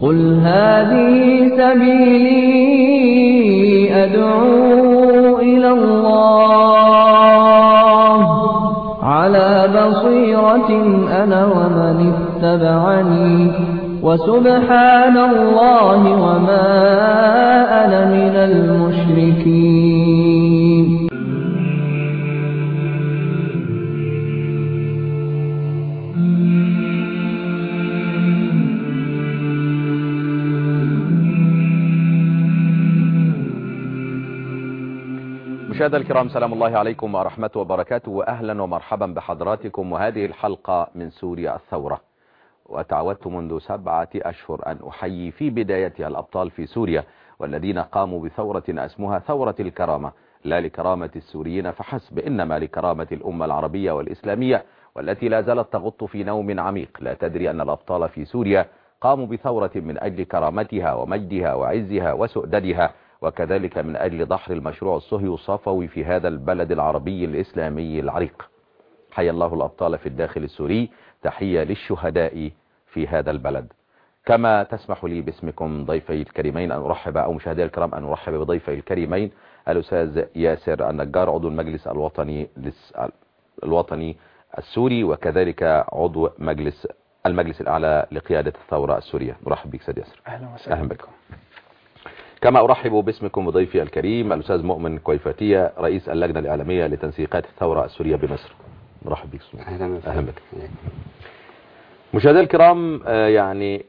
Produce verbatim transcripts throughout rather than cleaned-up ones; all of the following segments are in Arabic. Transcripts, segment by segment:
قل هذه سبيلي أدعو إلى الله على بصيرة أنا ومن اتبعني وسبحان الله وما أنا من المشركين. مشاهدينا الكرام، سلام الله عليكم ورحمته وبركاته، وأهلا ومرحبا بحضراتكم. وهذه الحلقة من سوريا الثورة، وتعودت منذ سبعة أشهر أن أحيي في بدايتها الأبطال في سوريا والذين قاموا بثورة اسمها ثورة الكرامة، لا لكرامة السوريين فحسب، إنما لكرامة الأمة العربية والإسلامية، والتي لا زالت تغط في نوم عميق لا تدري أن الأبطال في سوريا قاموا بثورة من أجل كرامتها ومجدها وعزها وسؤددها، وكذلك من أجل دحر المشروع الصهيوني الصفوي في هذا البلد العربي الإسلامي العريق. حيا الله الأبطال في الداخل السوري، تحية للشهداء في هذا البلد. كما تسمح لي باسمكم ضيفي الكريمين أن أرحب، أو مشاهدي الكرام أن أرحب بضيفي الكريمين الأستاذ ياسر النجار، عضو المجلس الوطني الوطني السوري، وكذلك عضو مجلس المجلس الأعلى لقيادة الثورة السورية. نرحب بك سيد ياسر. أهلا وسهلا. أهلا بكم. كما أرحب باسمكم بضيفي الكريم الأستاذ مؤمن كويفتية، رئيس اللجنة الإعلامية لتنسيقات الثورة السورية بمصر. نرحب بك. أهلا وسهلا. أهلا بك. مشاهدينا الكرام، يعني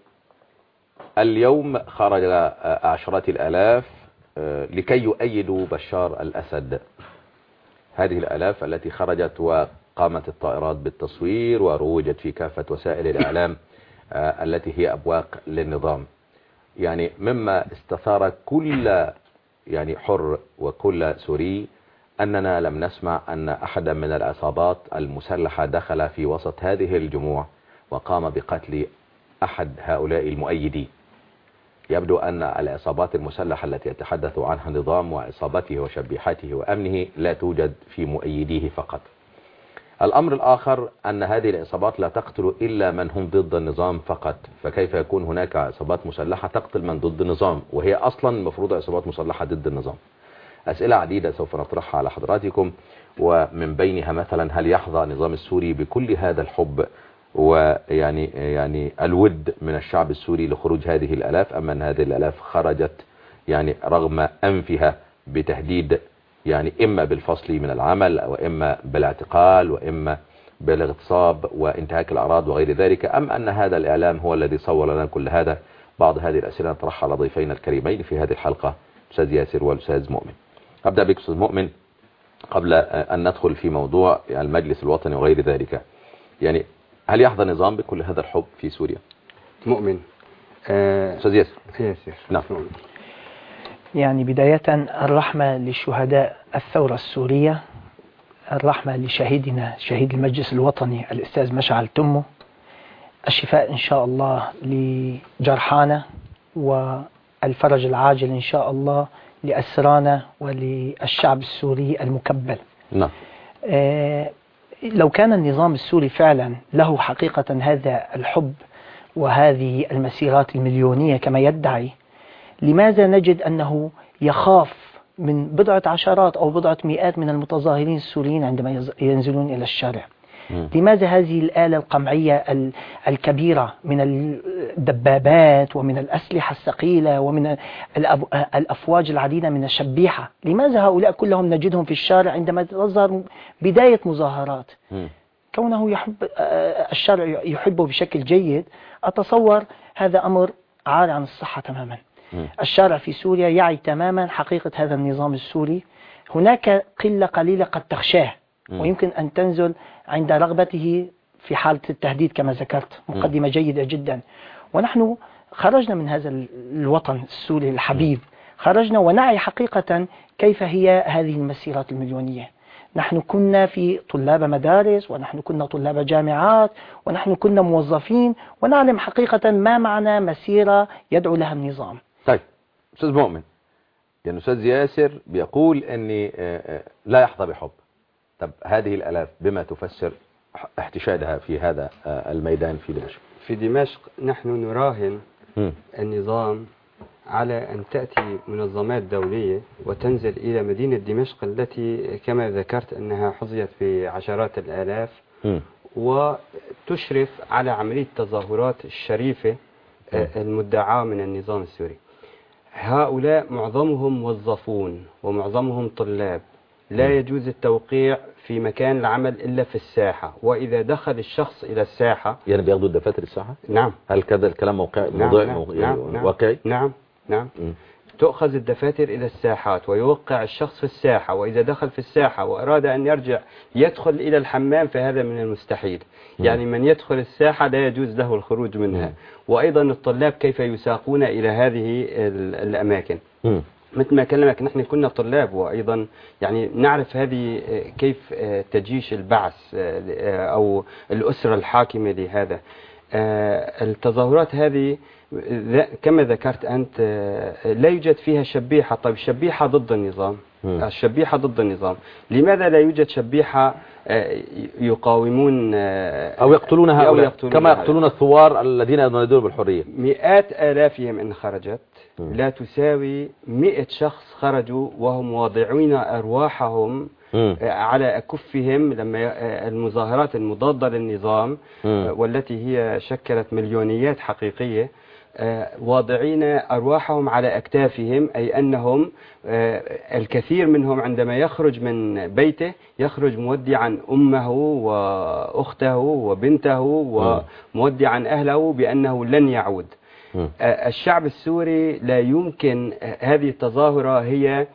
اليوم خرج عشرات الآلاف لكي يؤيدوا بشار الأسد. هذه الآلاف التي خرجت وقامت الطائرات بالتصوير وروجت في كافة وسائل الإعلام التي هي أبواق للنظام، يعني مما استثار كل يعني حر وكل سوري أننا لم نسمع أن أحدا من العصابات المسلحة دخل في وسط هذه الجموع وقام بقتل أحد هؤلاء المؤيدين. يبدو أن العصابات المسلحة التي يتحدث عنها النظام وعصابته وشبيحته وأمنه لا توجد في مؤيديه فقط. الأمر الآخر أن هذه العصابات لا تقتل إلا من هم ضد النظام فقط، فكيف يكون هناك عصابات مسلحة تقتل من ضد النظام وهي أصلا مفروض عصابات مسلحة ضد النظام؟ أسئلة عديدة سوف نطرحها على حضراتكم، ومن بينها مثلا هل يحظى النظام السوري بكل هذا الحب ويعني يعني الود من الشعب السوري لخروج هذه الآلاف، أم أن هذه الآلاف خرجت يعني رغم أنفها بتهديد، يعني إما بالفصل من العمل أو إما بالاعتقال وإما بالاغتصاب وانتهاك الأعراض وغير ذلك، أم أن هذا الإعلام هو الذي صور لنا كل هذا؟ بعض هذه الأسئلة نطرحها على ضيفينا الكريمين في هذه الحلقة، أستاذ ياسر والأستاذ مؤمن. أبدأ بك أستاذ مؤمن قبل أن ندخل في موضوع المجلس الوطني وغير ذلك. يعني هل يحظى النظام بكل هذا الحب في سوريا؟ مؤمن. أستاذ ياسر. ياسر. نعم. يعني بداية الرحمة لشهداء الثورة السورية، الرحمة لشهيدنا شهيد المجلس الوطني الأستاذ مشعل تمو، الشفاء إن شاء الله لجرحانا، والفرج العاجل إن شاء الله لأسرانا وللشعب السوري المكبل. نعم. آه لو كان النظام السوري فعلا له حقيقة هذا الحب وهذه المسيرات المليونية كما يدعي، لماذا نجد أنه يخاف من بضعة عشرات أو بضعة مئات من المتظاهرين السوريين عندما ينزلون إلى الشارع؟ م. لماذا هذه الآلة القمعية الكبيرة من الدبابات ومن الأسلحة الثقيلة ومن الأفواج العديدة من الشبيحة؟ لماذا هؤلاء كلهم نجدهم في الشارع عندما تظهر بداية مظاهرات؟ م. كونه يحب الشارع يحبه بشكل جيد، أتصور هذا أمر عار عن الصحة تماما. الشارع في سوريا يعي تماما حقيقة هذا النظام السوري. هناك قلة قليلة قد تخشاه ويمكن أن تنزل عند رغبته في حالة التهديد كما ذكرت، مقدمة جيدة جدا. ونحن خرجنا من هذا الوطن السوري الحبيب، خرجنا ونعي حقيقة كيف هي هذه المسيرات المليونية. نحن كنا في طلاب مدارس، ونحن كنا طلاب جامعات، ونحن كنا موظفين، ونعلم حقيقة ما معنى مسيرة يدعو لها النظام. طيب أستاذ مؤمن، يعني أستاذ ياسر بيقول أني لا يحظى بحب. طب هذه الآلاف بما تفسر احتشادها في هذا الميدان في دمشق؟ في دمشق نحن نراهن م. النظام على أن تأتي منظمات دولية وتنزل إلى مدينة دمشق التي كما ذكرت أنها حظيت بعشرات الآلاف م. وتشرف على عملية تظاهرات الشريفة م. المدعاة من النظام السوري. هؤلاء معظمهم موظفون ومعظمهم طلاب، لا يجوز التوقيع في مكان العمل إلا في الساحة، وإذا دخل الشخص إلى الساحة يعني بياخدوا الدفاتر الساحة؟ نعم. هل كذا الكلام موقعي؟ نعم موضوع نعم موضوع نعم نعم واقعي؟ نعم نعم م. تؤخذ الدفاتر إلى الساحات ويوقع الشخص في الساحة، وإذا دخل في الساحة وأراد أن يرجع يدخل إلى الحمام فهذا من المستحيل. م. يعني من يدخل الساحة لا يجوز له الخروج منها. م. وأيضا الطلاب كيف يساقون إلى هذه الأماكن. م. مثل ما كلمك نحن كنا طلاب، وأيضا يعني نعرف هذه كيف تجيش البعث أو الأسرة الحاكمة لهذا. التظاهرات هذه كما ذكرت أنت لا يوجد فيها شبيحة. طيب شبيحة ضد النظام، الشبيحة ضد النظام، لماذا لا يوجد شبيحة يقاومون أو يقتلون هؤلاء كما يقتلون الثوار الذين ينادون بالحرية؟ مئات آلافهم إن خرجت لا تساوي مئة شخص خرجوا وهم واضعين أرواحهم على أكفهم لما المظاهرات المضادة للنظام والتي هي شكلت مليونيات حقيقية، واضعين أرواحهم على أكتافهم، أي أنهم الكثير منهم عندما يخرج من بيته يخرج مودعا أمه وأخته وبنته ومودعا أهله بأنه لن يعود. الشعب السوري لا يمكن، هذه التظاهرة هي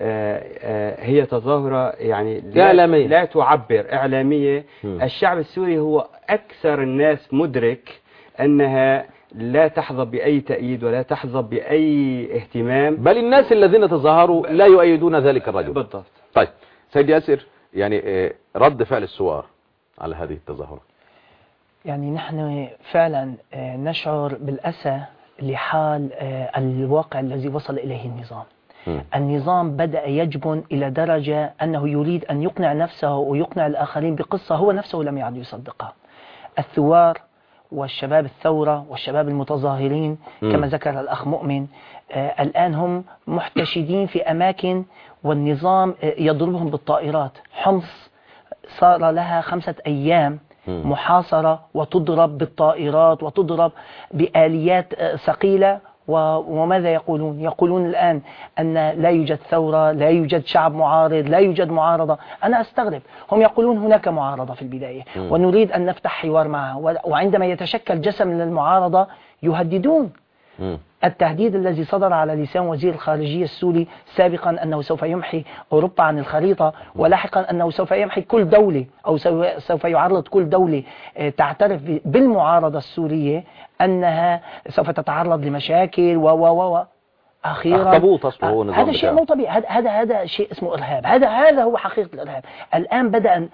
هي تظاهرة يعني لا, لا تعبر إعلامية. الشعب السوري هو أكثر الناس مدرك أنها لا تحظى بأي تأييد ولا تحظى بأي اهتمام، بل الناس الذين تظاهروا لا يؤيدون ذلك الرجل. بالضبط. طيب سيد ياسر، يعني رد فعل الثوار على هذه التظاهرات؟ يعني نحن فعلا نشعر بالأسى لحال الواقع الذي وصل إليه النظام. م. النظام بدأ يجبن إلى درجة أنه يريد أن يقنع نفسه ويقنع الآخرين بقصة هو نفسه لم يعد يصدقها. الثوار والشباب الثورة والشباب المتظاهرين م. كما ذكر الأخ مؤمن آه الآن هم محتشدين في أماكن والنظام آه يضربهم بالطائرات. حمص صار لها خمسة أيام م. محاصرة وتضرب بالطائرات وتضرب بآليات آه ثقيلة، وماذا يقولون؟ يقولون الآن أن لا يوجد ثورة، لا يوجد شعب معارض، لا يوجد معارضة. أنا أستغرب، هم يقولون هناك معارضة في البداية م. ونريد أن نفتح حوار معها، وعندما يتشكل جسم للمعارضة يهددون. م. التهديد الذي صدر على لسان وزير الخارجية السوري سابقا أنه سوف يمحي أوروبا عن الخريطة، ولاحقا أنه سوف يمحي كل دولة أو سوف يعرض كل دولة تعترف بالمعارضة السورية أنها سوف تتعرض لمشاكل و و و أخيرا هذا شيء مو طبيعي. هذا هذا هذا شيء اسمه إرهاب. هذا هذا هو حقيقة الإرهاب. الآن بدأ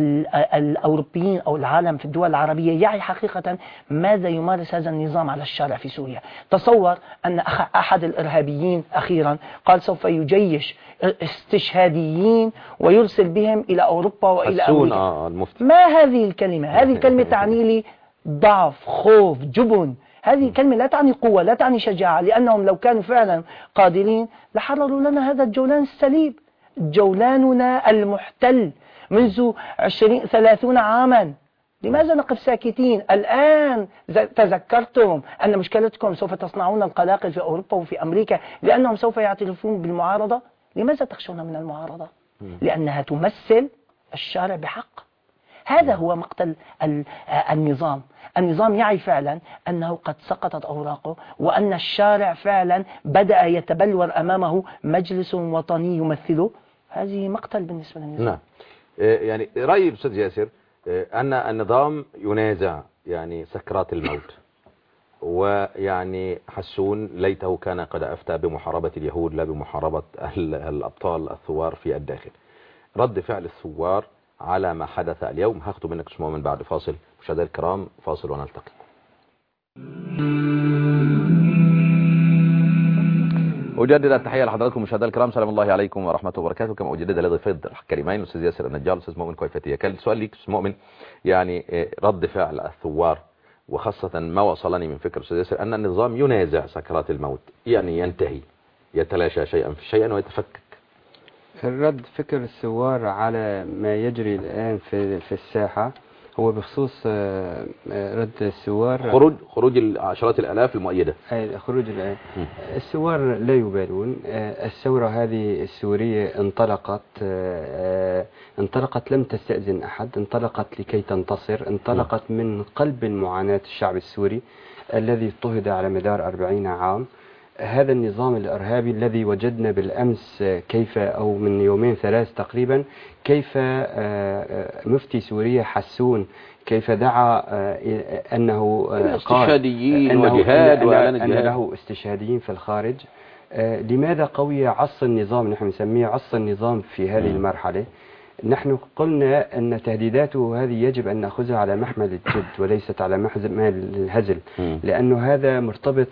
الأوروبيين أو العالم في الدول العربية يعي حقيقة ماذا يمارس هذا النظام على الشارع في سوريا. تصور أن أحد الإرهابيين أخيرا قال سوف يجيش استشهاديين ويرسل بهم إلى أوروبا وإلى أمريكا. ما هذه الكلمة؟ هذه الكلمة تعني لي ضعف، خوف، جبن. هذه الكلمة لا تعني قوة، لا تعني شجاعة، لأنهم لو كانوا فعلا قادرين لحرروا لنا هذا الجولان السليب، جولاننا المحتل منذ عشرين ثلاثون عاما. لماذا نقف ساكتين؟ الآن تذكرتم أن مشكلتكم سوف تصنعون القلاقل في أوروبا وفي أمريكا لأنهم سوف يعترفون بالمعارضة. لماذا تخشون من المعارضة؟ لأنها تمثل الشارع بحق. هذا هو مقتل النظام. النظام يعي فعلا أنه قد سقطت أوراقه، وأن الشارع فعلا بدأ يتبلور أمامه مجلس وطني يمثله. هذه مقتل بالنسبة للنظام. نعم. يعني رأيي أستاذ ياسر أن النظام ينازع يعني سكرات الموت، ويعني حسون ليته كان قد أفتى بمحاربة اليهود لا بمحاربة الأبطال الثوار في الداخل. رد فعل الثوار على ما حدث اليوم. هاخده منك اسمه من بعد فاصل. مشاهدينا الكرام فاصل ونلتقي. أجدد التحية لحضراتكم مشاهدينا الكرام، سلام الله عليكم ورحمة الله وبركاته. كما أجدد لضيفي الكريمين الأستاذ ياسر النجار والأستاذ مؤمن كويفتية. كان سؤال ليك أستاذ مؤمن، يعني رد فعل الثوار وخاصة ما وصلني من فكر أستاذ ياسر أن النظام ينازع سكرات الموت، يعني ينتهي، يتلاشى شيئا في شيئا ويتفكك. الرد فكر الثوار على ما يجري الآن في في الساحة هو بخصوص رد الثوار، خروج خروج العشرات الآلاف المؤيدة، أي خروج الآن. الثوار لا يبالون. الثورة هذه السورية انطلقت انطلقت لم تستأذن أحد، انطلقت لكي تنتصر، انطلقت من قلب المعاناة الشعب السوري الذي اضطهد على مدار أربعين عام. هذا النظام الإرهابي الذي وجدنا بالأمس كيف، أو من يومين ثلاث تقريبا، كيف مفتي سوريا حسون كيف دعا أنه استشهاديين وجهاد، وأعلن أن له استشهاديين في الخارج. لماذا قوي عص النظام؟ نحن نسميه عص النظام في هذه المرحلة. نحن قلنا أن تهديداته هذه يجب أن نأخذها على محمل الجد وليست على محمل الهزل، لأنه هذا مرتبط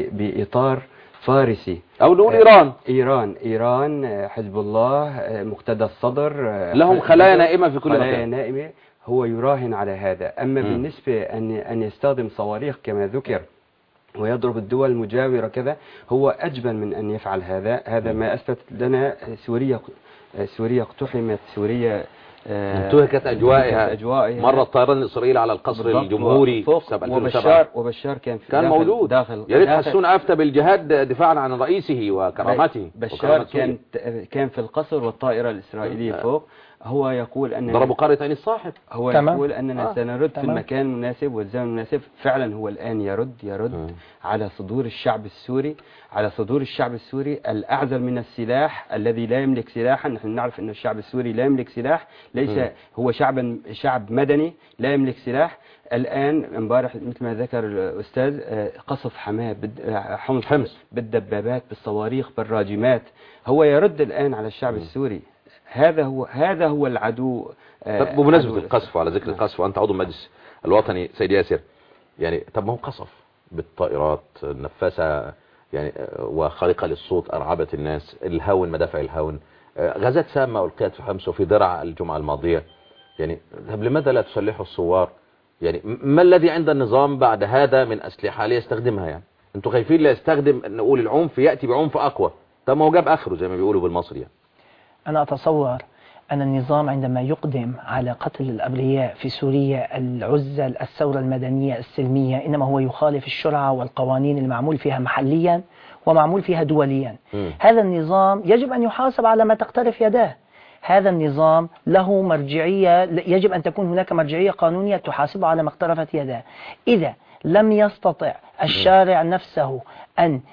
بإطار فارسي، أو نقول إيران إيران إيران حزب الله، مقتدى الصدر، لهم خلايا نائمة في كل مكان، خلايا نائمة. هو يراهن على هذا. أما م. بالنسبة أن أن يستخدم صواريخ كما ذكر ويضرب الدول المجاورة كذا، هو أجبن من أن يفعل هذا. هذا ما أثبت لنا سوريا سوريا اقتحمت، سوريا انتهكت أجوائها. أجوائها مر الطيران الإسرائيلي على القصر الجمهوري وبشار وبشار كان في كان داخل موجود داخل يا ريت حسون أفتى بالجهاد دفاعا عن رئيسه وكرامته. بشار كان كان في القصر والطائرة الإسرائيلية فوق. هو يقول أن ضربوا قرية عين الصاحب. هو تمام. يقول أننا آه. سنرد في تمام. المكان المناسب والزمن المناسب. فعلا هو الآن يرد يرد م. على صدور الشعب السوري، على صدور الشعب السوري الأعزل من السلاح الذي لا يملك سلاحا. نحن نعرف أن الشعب السوري لا يملك سلاح، ليس م. هو شعب شعب مدني لا يملك سلاح. الآن امبارح مثل ما ذكر الأستاذ قصف حماة حمص حمص بالدبابات بالصواريخ بالراجمات. هو يرد الآن على الشعب م. السوري. هذا هو هذا هو العدو. طب بمناسبة القصف وعلى ذكر القصف وأنت عضو المجلس الوطني سيد ياسر، يعني طب ما هو قصف بالطائرات النفاثة يعني وخارقة للصوت أرعبت الناس، الهاون مدافع الهاون، غازات سامة ألقيت في حمص وفي درعا الجمعة الماضية. يعني طب لماذا لا تسلحوا الثوار؟ يعني ما الذي عند النظام بعد هذا من أسلحة ليستخدمها؟ يعني أنتوا خايفين لا يستخدم نقول العنف يأتي بعنف أقوى. طب ما هو جاب آخره زي ما بيقولوا بالمصري. يعني أنا أتصور أن النظام عندما يقدم على قتل الأبرياء في سوريا العزل الثورة المدنية السلمية، إنما هو يخالف الشرعة والقوانين المعمول فيها محليا ومعمول فيها دوليا. م. هذا النظام يجب أن يحاسب على ما تقترف يداه. هذا النظام له مرجعية، يجب أن تكون هناك مرجعية قانونية تحاسبه على ما اقترفت يداه. إذا لم يستطع الشارع نفسه أن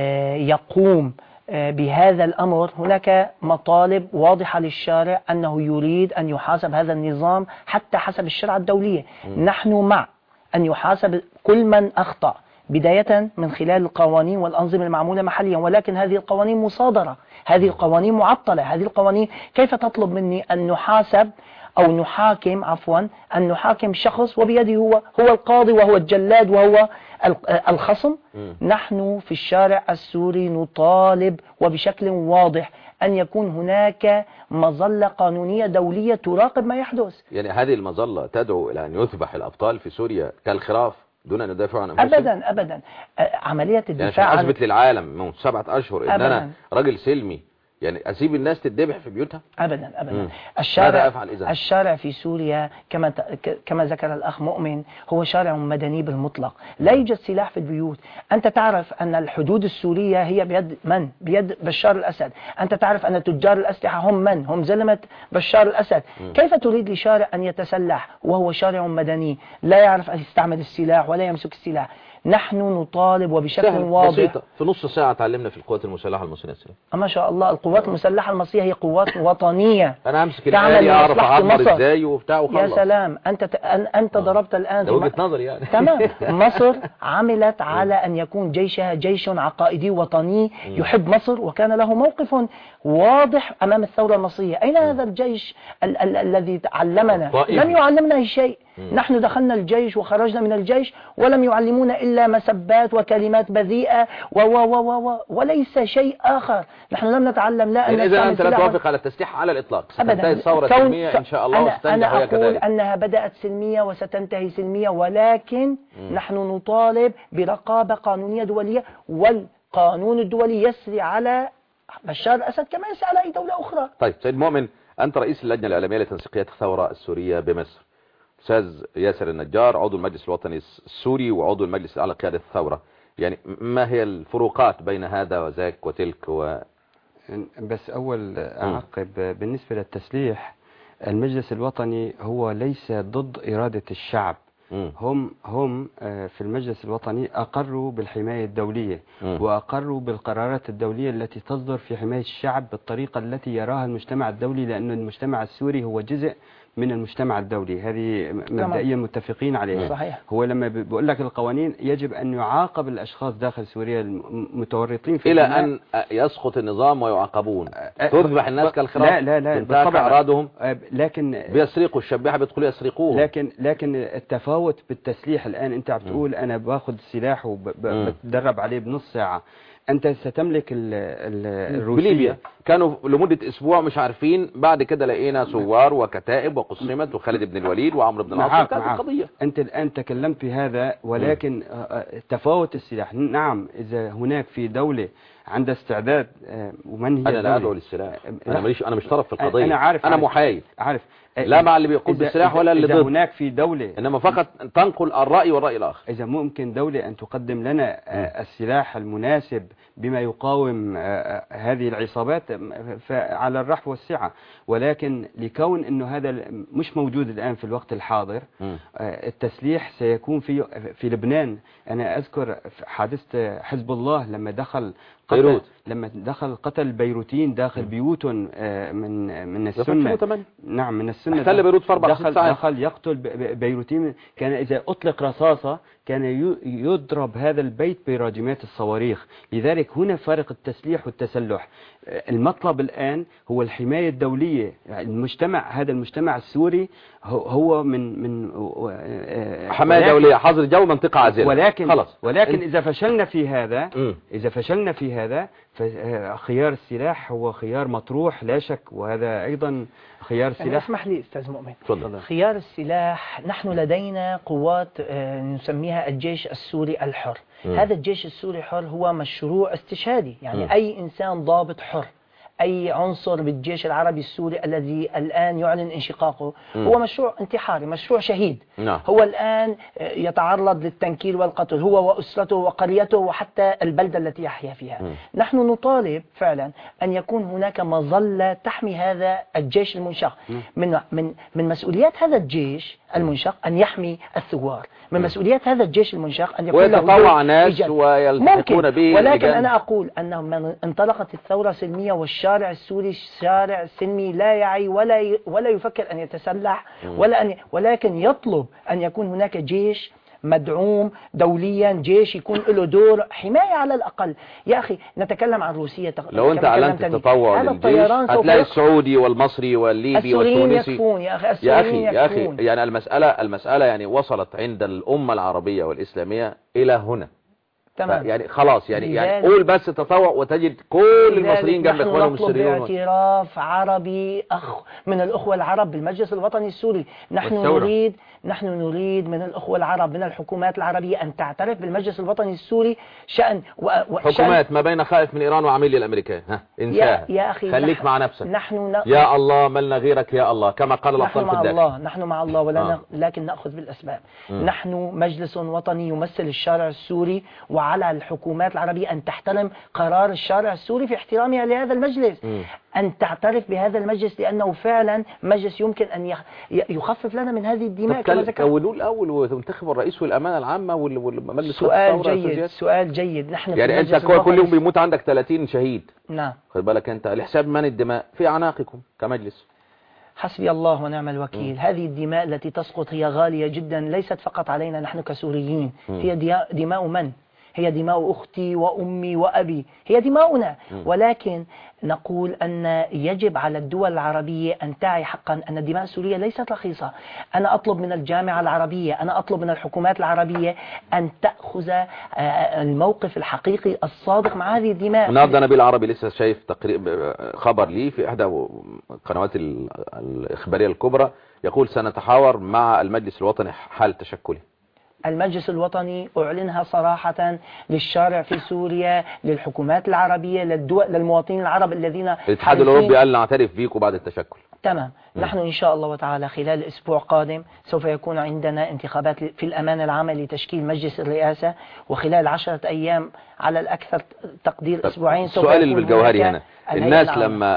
يقوم بهذا الأمر، هناك مطالب واضحة للشارع أنه يريد أن يحاسب هذا النظام حتى حسب الشرع الدولية. م. نحن مع أن يحاسب كل من أخطأ بداية من خلال القوانين والأنظمة المعمولة محليا، ولكن هذه القوانين مصادرة، هذه القوانين معطلة، هذه القوانين كيف تطلب مني أن نحاسب أو نحاكم عفوا أن نحاكم شخص وبيده هو هو القاضي وهو الجلاد وهو الخصم؟ نحن في الشارع السوري نطالب وبشكل واضح أن يكون هناك مظلة قانونية دولية تراقب ما يحدث. يعني هذه المظلة تدعو إلى أن يذبح الأبطال في سوريا كالخراف دون أن يدافعوا عن أنفسهم؟ أبدا أبدا. عملية الدفاع يعني عشان أثبت للعالم من سبعة أشهر إن أبداً. أنا راجل سلمي يعني أسيب الناس تتذبح في بيوتها؟ أبدا أبدا. مم. الشارع الشارع في سوريا كما كما ذكر الأخ مؤمن هو شارع مدني بالمطلق، لا يوجد سلاح في البيوت. أنت تعرف أن الحدود السورية هي بيد من؟ بيد بشار الأسد. أنت تعرف أن تجار الأسلحة هم من؟ هم زلمة بشار الأسد. مم. كيف تريد لشارع أن يتسلح وهو شارع مدني لا يعرف أن يستعمل السلاح ولا يمسك السلاح؟ نحن نطالب وبشكل واضح. بسيطة. في نص ساعة تعلمنا في القوات المسلحة المصرية. ما شاء الله القوات المسلحة المصرية هي قوات وطنية. أنا أمسك الآلي أعرف أعمر إزاي وبتاع وخلص. يا سلام أنت ت... أنت ضربت الآن. ده وجهة نظري يعني. تمام. مصر عملت على أن يكون جيشها جيش عقائدي وطني يحب مصر، وكان له موقف واضح أمام الثورة المصرية. أين هذا الجيش ال... ال... الذي علمنا؟ لم يعلمنا شيء. مم. نحن دخلنا الجيش وخرجنا من الجيش ولم يعلمونا إلا مسبات وكلمات بذيئة و و و و وليس شيء آخر. نحن لم نتعلم لا أن يعني إذا أنت لا توافق على التسليح على الإطلاق، ستنتهي الثورة سلمية إن شاء الله أنا, وستنجح أنا وهي أقول كذلك. أنها بدأت سلمية وستنتهي سلمية، ولكن مم. نحن نطالب برقابة قانونية دولية، والقانون الدولي يسري على بشار الأسد كما يسري على أي دولة أخرى. طيب سيد مؤمن، أنت رئيس اللجنة الإعلامية لتنسيقية الثورة السورية بمصر. أستاذ ياسر النجار عضو المجلس الوطني السوري وعضو المجلس الأعلى لقيادة الثورة، يعني ما هي الفروقات بين هذا وذاك وتلك و... بس أول أعقب بالنسبة للتسليح، المجلس الوطني هو ليس ضد إرادة الشعب. م. هم هم في المجلس الوطني أقروا بالحماية الدولية م. وأقروا بالقرارات الدولية التي تصدر في حماية الشعب بالطريقة التي يراها المجتمع الدولي، لأن المجتمع السوري هو جزء من المجتمع الدولي. هذه مبدئيا متفقين عليها. صحيح. هو لما بيقول لك القوانين يجب أن يعاقب الأشخاص داخل سوريا المتورطين في إلى أن يسقط النظام ويعاقبون، تذبح الناس كالخراف، لا لا لا تنتهك أعراضهم، لكن بيسرقوا الشبيحة بيدخلوا يسرقوه. لكن لكن التفاوت بالتسليح الآن، أنت عم تقول أنا باخذ سلاح وبتدرب عليه بنص ساعة، أنت ستملك ال ال الروسية. بليبيا كانوا لمدة أسبوع مش عارفين، بعد كده لقينا ثوار وكتائب وقسمت وخالد بن الوليد وعمرو بن العاص. كانت القضية. أنت الآن تكلمت في هذا، ولكن م. تفاوت السلاح. نعم، إذا هناك في دولة عندها استعداد، ومن هي أنا لا أدعو للسلاح، أنا ماليش، أنا مش طرف في القضية. أنا عارف، أنا محايد، عارف لا مع اللي بيقود بالسلاح ولا اللي ضد. إذا هناك في دولة، إنما فقط تنقل الرأي والرأي الآخر. إذا ممكن دولة أن تقدم لنا السلاح المناسب بما يقاوم هذه العصابات، فعلى الرحب والسعة. ولكن لكون أنه هذا مش موجود الآن في الوقت الحاضر، م. التسليح سيكون في في لبنان. أنا أذكر حادثة حزب الله لما دخل بيروت، لما دخل قتل البيروتيين داخل بيوتهم من من السنة. نعم، من السنة. احتل بيروت في أربع دخل, ساعات. دخل يقتل بيروتيين. كان إذا أطلق رصاصة كان يضرب هذا البيت براجمات الصواريخ. لذلك هنا فارق التسليح والتسلح. المطلب الآن هو الحماية الدولية. المجتمع هذا المجتمع السوري هو من من حماية دولية، حظر جو، منطقة عازلة. ولكن خلص. ولكن إذا فشلنا في هذا م. إذا فشلنا في هذا فخيار السلاح هو خيار مطروح لا شك، وهذا أيضا خيار سلاح. اسمح لي أستاذ مؤمن. فضل. خيار السلاح، نحن لدينا قوات نسميها الجيش السوري الحر. م. هذا الجيش السوري الحر هو مشروع استشهادي، يعني م. أي إنسان ضابط حر، أي عنصر بالجيش العربي السوري الذي الآن يعلن انشقاقه م. هو مشروع انتحاري، مشروع شهيد. نعم. هو الآن يتعرض للتنكيل والقتل، هو وأسرته وقريته وحتى البلدة التي يحيا فيها. م. نحن نطالب فعلا أن يكون هناك مظلة تحمي هذا الجيش المنشق. م. من من من مسؤوليات هذا الجيش المنشق أن يحمي الثوار، من م. مسؤوليات هذا الجيش المنشق أن يكون ويتطوع ناس ويلتحقون به. ولكن أنا أقول أنه من انطلقت الثورة سلمية والشارع السوري شارع سلمي لا يعي ولا ولا يفكر أن يتسلح ولا أن ولكن يطلب أن يكون هناك جيش مدعوم دوليا، جيش يكون له دور حماية على الأقل. يا أخي نتكلم عن روسيا. لو أنت أعلنت التطوع للجيش هتلاقي السعودي والمصري والليبي والتونسي. يكفون يا أخي، يا أخي يا أخي يعني المسألة المسألة يعني وصلت عند الأمة العربية والإسلامية إلى هنا. تمام. يعني خلاص يعني يعني قول بس تطوع وتجد كل المصريين جنب اخوانهم السوريين. نحن نطلب اعتراف عربي اخ من الاخوه العرب بالمجلس الوطني السوري. نحن والثورة. نريد نحن نريد من الاخوه العرب من الحكومات العربيه ان تعترف بالمجلس الوطني السوري شأن و... حكومات ما بين خائف من ايران وعميل للامريكان. ها انساها. يا, يا اخي خليك نح... مع نفسك. نحن ن... يا الله ملنا غيرك يا الله كما قال الابطال في الداخل. نحن مع الله نحن مع الله ولا آه. ن... لكن ناخذ بالاسباب. م. نحن مجلس وطني يمثل الشارع السوري، وعلى الحكومات العربية أن تحترم قرار الشارع السوري في احترامها لهذا المجلس. م. أن تعترف بهذا المجلس لأنه فعلا مجلس يمكن أن يخفف لنا من هذه الدماء كما ذكرت. كونوا الأول وتنتخبوا الرئيس والأمانة العامة والمجلس. سؤال جيد سؤال جيد. نحن يعني أنت كل يوم بيموت عندك ثلاثين شهيد. نعم. خد بالك أنت لحساب من الدماء في أعناقكم كمجلس. حسبي الله ونعم الوكيل. م. هذه الدماء التي تسقط هي غالية جدا، ليست فقط علينا نحن كسوريين. م. هي دماء من؟ هي دماء أختي وأمي وأبي، هي دماؤنا. ولكن نقول أن يجب على الدول العربية أن تعي حقا أن الدماء السورية ليست رخيصة. أنا أطلب من الجامعة العربية، أنا أطلب من الحكومات العربية أن تأخذ الموقف الحقيقي الصادق مع هذه الدماء. النهارده نبيل عربي لسه شايف تقرير خبر لي في إحدى القنوات الإخبارية الكبرى يقول سنتحاور مع المجلس الوطني حال تشكله. المجلس الوطني أعلنها صراحة للشارع في سوريا، للحكومات العربية، للدول، للمواطنين العرب الذين الاتحاد الأوروبي قال نعترف بيكم بعد التشكل. تمام. نحن إن شاء الله وتعالى خلال أسبوع قادم سوف يكون عندنا انتخابات في الأمانة العامة لتشكيل مجلس الرئاسة، وخلال عشرة أيام على الأكثر تقدير أسبوعين سوف السؤال يكون بالجوهري هنا، الناس العامة. لما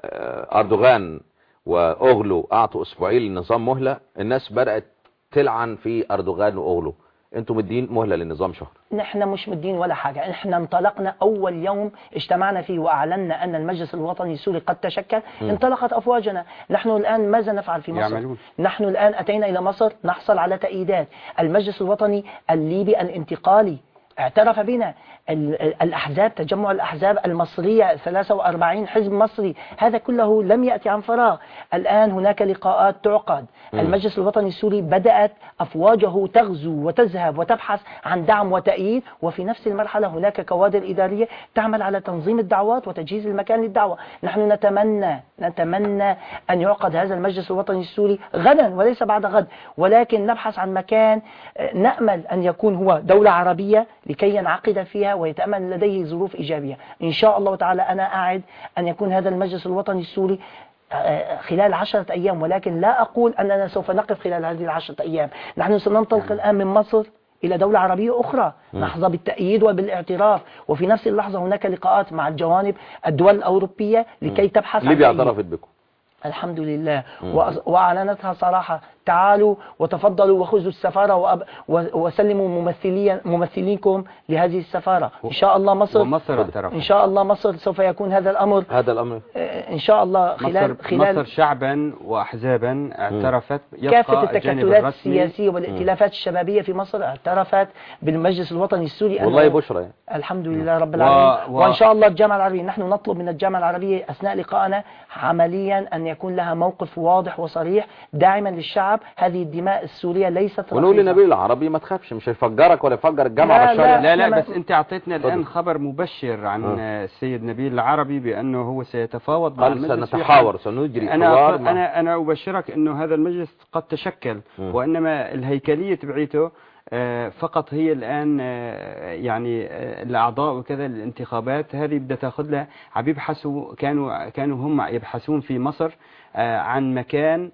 أردوغان وأغلو أعطوا أسبوعين للنظام مهلة، الناس بدأت تلعن في أردوغان وأغلو. انتم مدين مهلة للنظام شهر. نحن مش مدين ولا حاجة، احنا انطلقنا اول يوم اجتمعنا فيه واعلنا ان المجلس الوطني السوري قد تشكل، م. انطلقت افواجنا. نحن الان ماذا نفعل في مصر؟ يعملون. نحن الان اتينا الى مصر نحصل على تأييدات. المجلس الوطني الليبي الانتقالي اعترف بنا، الأحزاب، تجمع الأحزاب المصرية ثلاثة وأربعين حزب مصري، هذا كله لم يأتي عن فراغ. الآن هناك لقاءات تعقد. م. المجلس الوطني السوري بدأت أفواجه تغزو وتذهب وتبحث عن دعم وتأييد، وفي نفس المرحلة هناك كوادر إدارية تعمل على تنظيم الدعوات وتجهيز المكان للدعوة. نحن نتمنى نتمنى أن يعقد هذا المجلس الوطني السوري غدا وليس بعد غد، ولكن نبحث عن مكان نأمل أن يكون هو دولة عربية لكي ينعقد فيها ويتأمل لديه ظروف إيجابية. إن شاء الله تعالى أنا أعد أن يكون هذا المجلس الوطني السوري خلال عشرة أيام، ولكن لا أقول أننا سوف نقف خلال هذه العشرة أيام. نحن سننطلق الآن من مصر إلى دولة عربية أخرى نحظى بالتأييد وبالاعتراف، وفي نفس اللحظة هناك لقاءات مع الجوانب الدول الأوروبية لكي تبحث عن ليبيا اعترفت بكم الحمد لله وأعلنتها صراحة، تعالوا وتفضلوا وخذوا السفارة وأب... وسلموا ممثلين ممثلينكم لهذه السفارة. إن شاء الله مصر ومصر اعترفت. إن شاء الله مصر سوف يكون هذا الأمر هذا الأمر إن شاء الله خلال مصر, خلال مصر شعبا وأحزابا اعترفت، كافة التكتلات السياسية والائتلافات الشبابية في مصر اعترفت بالمجلس الوطني السوري. والله بشرى الحمد لله رب العالمين. و... وإن شاء الله الجامعة العربية، نحن نطلب من الجامعة العربية أثناء لقائنا عمليا أن يكون لها موقف واضح وصريح داعما للشعب. هذه الدماء السورية ليست رخيصة. ونقول لنبيل العربي ما تخافش، مش هيفجرك ولا يفجر الجامعة لا بشار. لا لا, لا بس انت اعطيتنا الآن خبر مبشر عن آه. السيد نبيل العربي بأنه هو سيتفاوض مع المجلس. سنتحاور سنجري أنا حوار أنا أنا أبشرك أنه هذا المجلس قد تشكل، م. وإنما الهيكلية تبعيته فقط هي الآن يعني الأعضاء وكذا الانتخابات هذه بدها تاخذ لها. عم يبحثوا، كانوا كانوا هم يبحثون في مصر عن مكان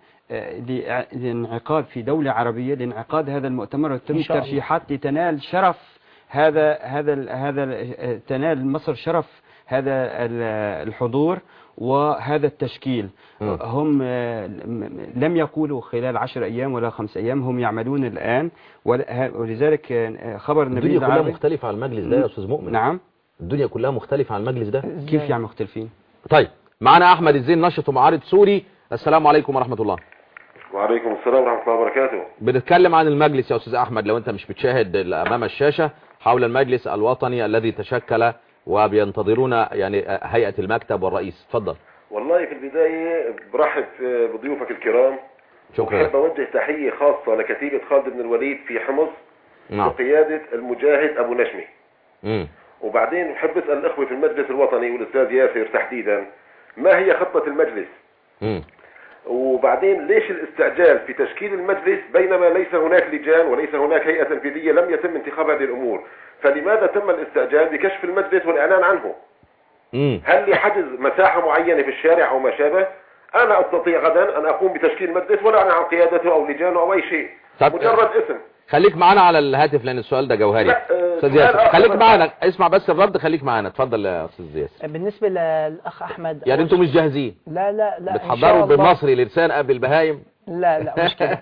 لانعقاد في دولة عربية لانعقاد هذا المؤتمر وتم الترشيحات لتنال شرف هذا هذا هذا تنال مصر شرف هذا الحضور وهذا التشكيل. م. هم لم يقولوا خلال عشر أيام ولا خمس أيام، هم يعملون الآن، ولذلك خبر النبي الدنيا كلها مختلفة على المجلس ده يا أستاذ مؤمن. نعم الدنيا كلها مختلفة على المجلس ده. كيف يعني مختلفين؟ طيب معنا أحمد الزين ناشط ومعارض سوري. السلام عليكم ورحمة الله. وعليكم السلام ورحمة الله وبركاته. بنتكلم عن المجلس يا أستاذ أحمد، لو أنت مش بتشاهد أمام الشاشة، حول المجلس الوطني الذي تشكل وبينتظرون يعني هيئة المكتب والرئيس. اتفضل. والله في البداية برحب بضيوفك الكرام. شكرا. وحب أوجه تحية خاصة لكتيبة خالد بن الوليد في حمص. نعم. بقيادة المجاهد أبو نشمي. امم وبعدين بحب أسأل الأخوة في المجلس الوطني والأستاذ ياسر تحديدا، ما هي خطة المجلس؟ امم وبعدين ليش الاستعجال في تشكيل المجلس بينما ليس هناك لجان وليس هناك هيئة تنفيذية لم يتم انتخاب هذه الأمور؟ فلماذا تم الاستعجال بكشف المجلس والإعلان عنه؟ مم. هل لحجز مساحة معينة في الشارع أو ما شابه؟ أنا أستطيع غدا أن أقوم بتشكيل مجلس ولا أعلن عن قيادته أو لجانه أو أي شيء. مجرد اسم. خليك معنا على الهاتف لأن السؤال ده جوهري. أستاذ ياسر خليك معنا، اسمع بس الرد، خليك معنا. اتفضل يا أستاذ ياسر. بالنسبة للأخ أحمد، يعني أنتم مش جاهزين؟ لا لا لا بتحضروا بالمصري لسان قبل البهايم؟ لا لا مش كده.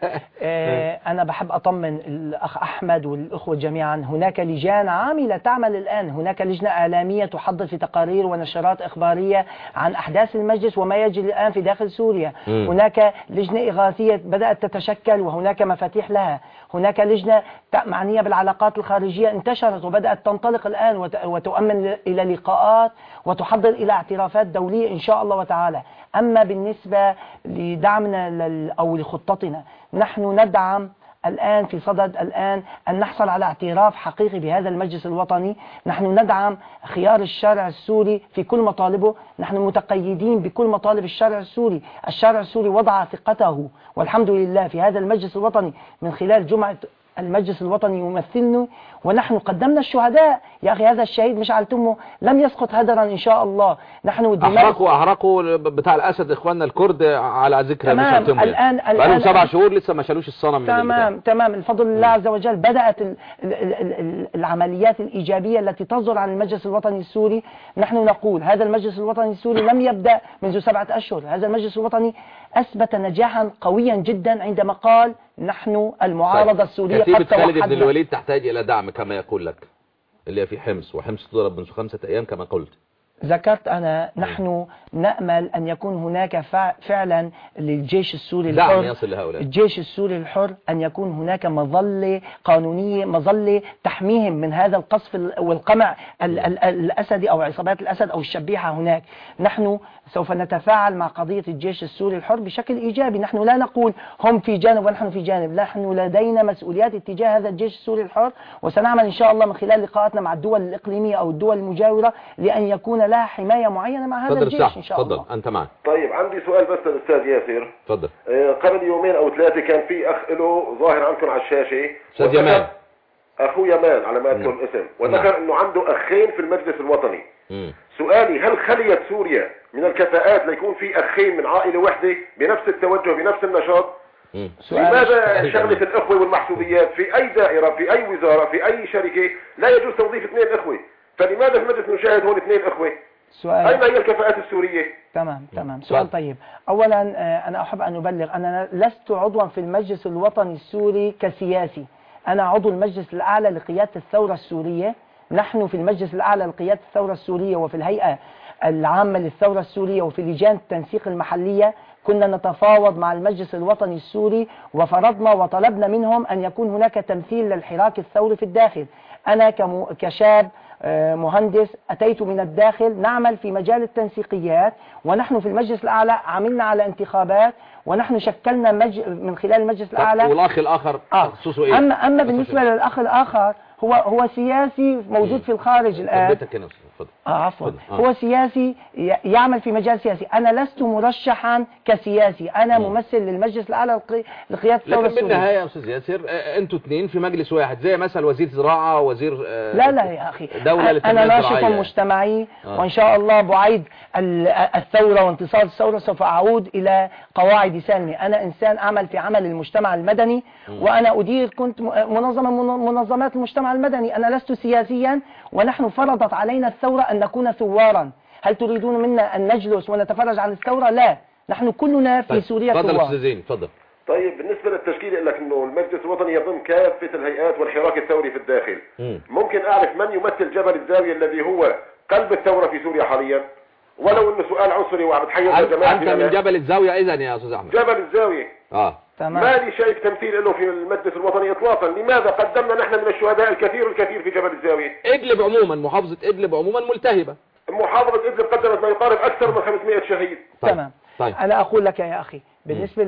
آه أنا بحب أطمن الأخ أحمد والأخوة جميعا. هناك لجان عاملة تعمل الآن، هناك لجنة إعلامية تحضر في تقارير ونشرات إخبارية عن أحداث المجلس وما يجري الآن في داخل سوريا. مم. هناك لجنة إغاثية بدأت تتشكل وهناك مفاتيح لها. هناك لجنة معنية بالعلاقات الخارجية انتشرت وبدأت تنطلق الآن وت- وتؤمن إلى لقاءات وتحضر إلى اعترافات دولية إن شاء الله وتعالى. أما بالنسبة لدعمنا لل أو لخطتنا، نحن ندعم الآن في صدد الآن أن نحصل على اعتراف حقيقي بهذا المجلس الوطني. نحن ندعم خيار الشارع السوري في كل مطالبه. نحن متقيدين بكل مطالب الشارع السوري. الشارع السوري وضع ثقته والحمد لله في هذا المجلس الوطني من خلال جمعة المجلس الوطني يمثلنا، ونحن قدمنا الشهداء. يا أخي هذا الشهيد مشعل تمه لم يسقط هدرا إن شاء الله. نحن أحرقوا أحرقوا بتاع الأسد إخواننا الكرد على ذكر مشعل تمه. الآن بقالهم سبع شهور لسه ما شالوش الصنم من تمام البتاع. تمام. الفضل لله عز وجل بدأت ال ال ال ال العمليات الإيجابية التي تصدر عن المجلس الوطني السوري. نحن نقول هذا المجلس الوطني السوري لم يبدأ منذ سبعة أشهر. هذا المجلس الوطني أثبت نجاحا قويا جدا عندما قال نحن المعارضة السورية كتيبة قد خالد بن توحدنا. الوليد تحتاج إلى دعم كما يقول لك، اللي هي في حمص، وحمص تضرب منذ خمسة أيام كما قلت. ذكرت أنا نحن نأمل أن يكون هناك فع- فعلا للجيش السوري دعم الحر، يصل لهؤلاء. الجيش السوري الحر أن يكون هناك مظلة قانونية، مظلة تحميهم من هذا القصف ال- والقمع ال- ال- الأسدي أو عصابات الأسد أو الشبيحة هناك. نحن سوف نتفاعل مع قضية الجيش السوري الحر بشكل إيجابي. نحن لا نقول هم في جانب ونحن في جانب، نحن لدينا مسؤوليات اتجاه هذا الجيش السوري الحر، وسنعمل إن شاء الله من خلال لقاءاتنا مع الدول الإقليمية أو الدول المجاورة لأن يكون لها حماية معينة مع هذا تفضل الجيش الساحة. إن شاء الله. تفضل أنت معك. طيب عندي سؤال بس للأستاذ ياسر. تفضل. آه، قبل يومين أو ثلاثة كان في أخ له ظاهر عندكم على الشاشة، أستاذ يمان. أخو يمان على ما أذكر نعم. الاسم، وذكر أنه عنده أخين في المجلس الوطني. مم. سؤالي، هل خليت سوريا من الكفاءات ليكون في أخين من عائلة واحدة بنفس التوجه بنفس النشاط؟ مم. لماذا شغلة الأخوة والمحسوبيات في أي دائرة في أي وزارة في أي شركة لا يجوز توظيف اثنين أخوة؟ فلماذا المجلس نشاهد هون اثنين أخوة؟ سؤال. أين هي الكفاءات السورية؟ تمام تمام. سؤال طيب. أولا آه، أنا أحب أن أبلغ أنا لست عضوا في المجلس الوطني السوري كسياسي. أنا عضو المجلس الأعلى لقيادة الثورة السورية. نحن في المجلس الأعلى لقيادة الثورة السورية وفي الهيئة العامة للثورة السورية وفي لجان التنسيق المحلية كنا نتفاوض مع المجلس الوطني السوري وفرضنا وطلبنا منهم أن يكون هناك تمثيل للحراك الثوري في الداخل. أنا كمو- كشاب آه، مهندس أتيت من الداخل نعمل في مجال التنسيقيات، ونحن في المجلس الأعلى عملنا على انتخابات ونحن شكلنا مج... من خلال المجلس الأعلى. والأخ الآخر آه. تخصصه إيه؟ أما, أما بالنسبة للأخ الآخر هو هو سياسي موجود في الخارج الآن. بيتك هنا. اتفضل. آه عفوا. اتفضل. آه. هو سياسي ي- يعمل في مجال سياسي. أنا لست مرشحا كسياسي، أنا مم. ممثل للمجلس الأعلى لقي- لقيادة الثورة لكن السورية. بالنهاية يا أستاذ ياسر آه، أنتوا اثنين في مجلس واحد، زي مثلا وزير زراعة وزير آه، لا لا يا أخي، دولة أنا ناشط الزراعية. مجتمعي آه. وإن شاء الله بعيد ال- الثورة وانتصار الثورة سوف أعود إلى قواعد سلمي. أنا إنسان أعمل في عمل المجتمع المدني وأنا أدير كنت م- منظمة من منظمات المجتمع المدني. أنا لست سياسيا، ونحن فرضت علينا الثورة أن نكون ثوارا. هل تريدون منا أن نجلس ونتفرج عن الثورة؟ لا، نحن كلنا في طيب. سوريا تفضل ثوار. أستاذ زين. تفضل. طيب بالنسبة للتشكيل يقول لك انه المجلس الوطني يضم كافة الهيئات والحراك الثوري في الداخل. مم. ممكن اعرف من يمثل جبل الزاوية الذي هو قلب الثورة في سوريا حاليا؟ ولو انه سؤال عنصري وعم بتحيز أنت لجماعة أنت من جبل الزاوية إذا يا أستاذ أحمد. جبل الزاوية. آه. تمام. مالي شايف تمثيل له في المجلس الوطني اطلاقا. لماذا قدمنا نحن من الشهداء الكثير الكثير في جبل الزاوية؟ إدلب عموما، محافظة إدلب عموما ملتهبة. محافظة إدلب قدمت ما يقارب اكثر من خمسمائة شهيد. طيب. تمام. طيب. أنا أقول لك يا أخي بالنسبة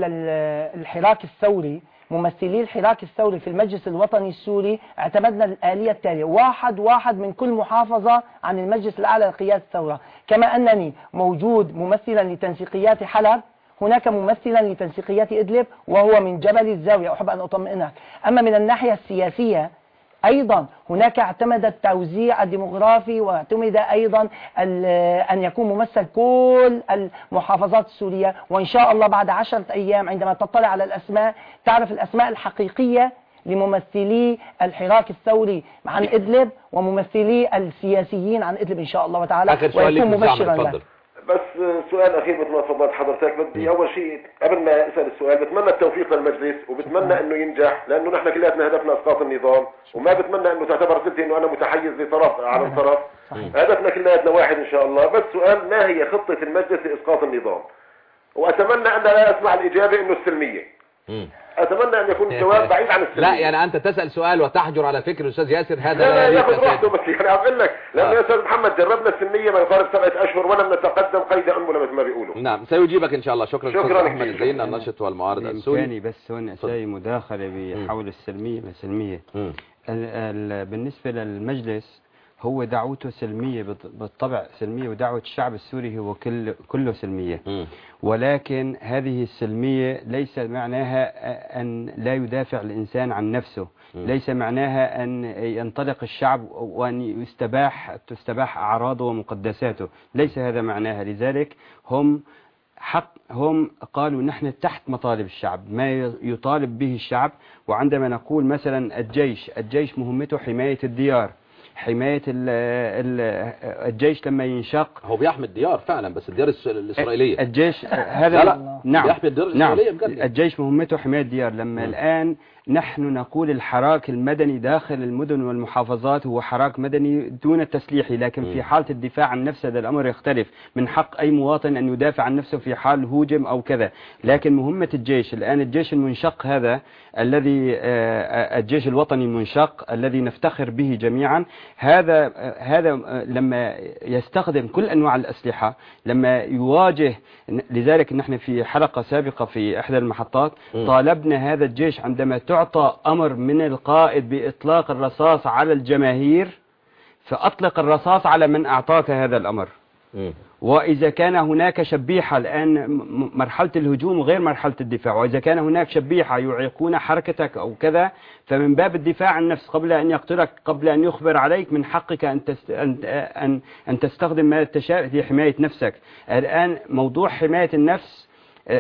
للحراك الثوري، ممثلي الحراك الثوري في المجلس الوطني السوري اعتمدنا الآلية التالية: واحد واحد من كل محافظة عن المجلس الأعلى لقيادة الثورة. كما أنني موجود ممثلا لتنسيقيات حلب، هناك ممثلا لتنسيقيات إدلب وهو من جبل الزاوية. أحب أن أطمئنك. أما من الناحية السياسية أيضا هناك اعتمد التوزيع الديمغرافي، واعتمد أيضا أن يكون ممثل كل المحافظات السورية. وإن شاء الله بعد عشرة أيام عندما تطلع على الأسماء تعرف الأسماء الحقيقية لممثلي الحراك الثوري عن إدلب وممثلي السياسيين عن إدلب إن شاء الله وتعالى. آخر سؤال لك ويكون أستاذ أحمد. مبشرا اتفضل. لك. بس سؤال اخير مثل ما تفضلت حضرتك، بدي اول شيء قبل ما اسال السؤال بتمنى التوفيق للمجلس وبتمنى انه ينجح، لانه نحن كلياتنا هدفنا اسقاط النظام، وما بتمنى انه تعتبر سلطه انه انا متحيز لطرف على الطرف. هدفنا كلياتنا واحد ان شاء الله. بس سؤال، ما هي خطه المجلس لاسقاط النظام؟ واتمنى ان لا اسمع الاجابه انه السلميه. اتمنى ان يكون الجواب بعيد عن السلميه. لا يعني انت تسال سؤال وتحجر على فكر الاستاذ ياسر، هذا لا لا لا ياخذ راحته. بس يعني اقول لك لانه يا استاذ محمد جربنا السلميه ما يقارب سبعه اشهر ولم نتقدم قيد انمله مثل ما بيقولوا. نعم سيجيبك ان شاء الله. شكرا شكرا احمد الزين الناشط والمعارض السوري. بامكاني بس هون اسوي مداخله بحول السلميه والسلميه. بالنسبه للمجلس هو دعوته سلمية بالطبع سلمية، ودعوة الشعب السوري هو كل كله سلمية. م. ولكن هذه السلمية ليس معناها أن لا يدافع الإنسان عن نفسه، م. ليس معناها أن ينطلق الشعب وأن يستباح تستباح أعراضه ومقدساته، ليس هذا معناها. لذلك هم حق هم قالوا نحن تحت مطالب الشعب، ما يطالب به الشعب. وعندما نقول مثلا الجيش الجيش مهمته حماية الديار، حماية ال ال الجيش لما ينشق هو بيحمي الديار فعلا، بس الديار الإسرائيلية الجيش هذا لا لا نعم بيحمي الديار الإسرائيلية بجد. نعم الجيش مهمته حماية الديار. لما م. الآن نحن نقول الحراك المدني داخل المدن والمحافظات هو حراك مدني دون تسليحي، لكن م. في حالة الدفاع عن نفسه هذا الأمر يختلف. من حق أي مواطن أن يدافع عن نفسه في حال هوجم أو كذا. لكن مهمة الجيش الآن الجيش المنشق هذا الذي الجيش الوطني المنشق الذي نفتخر به جميعا، هذا هذا لما يستخدم كل أنواع الأسلحة، لما يواجه. لذلك نحن في حلقة سابقة في إحدى المحطات طالبنا هذا الجيش عندما تعطى أمر من القائد بإطلاق الرصاص على الجماهير فأطلق الرصاص على من أعطاك هذا الأمر. م. وإذا كان هناك شبيحة الآن مرحلة الهجوم غير مرحلة الدفاع، وإذا كان هناك شبيحة يعيقون حركتك أو كذا فمن باب الدفاع عن النفس قبل أن يقتلك قبل أن يخبر عليك من حقك أن أن أن تستخدم ما تشاء في حماية نفسك. الآن موضوع حماية النفس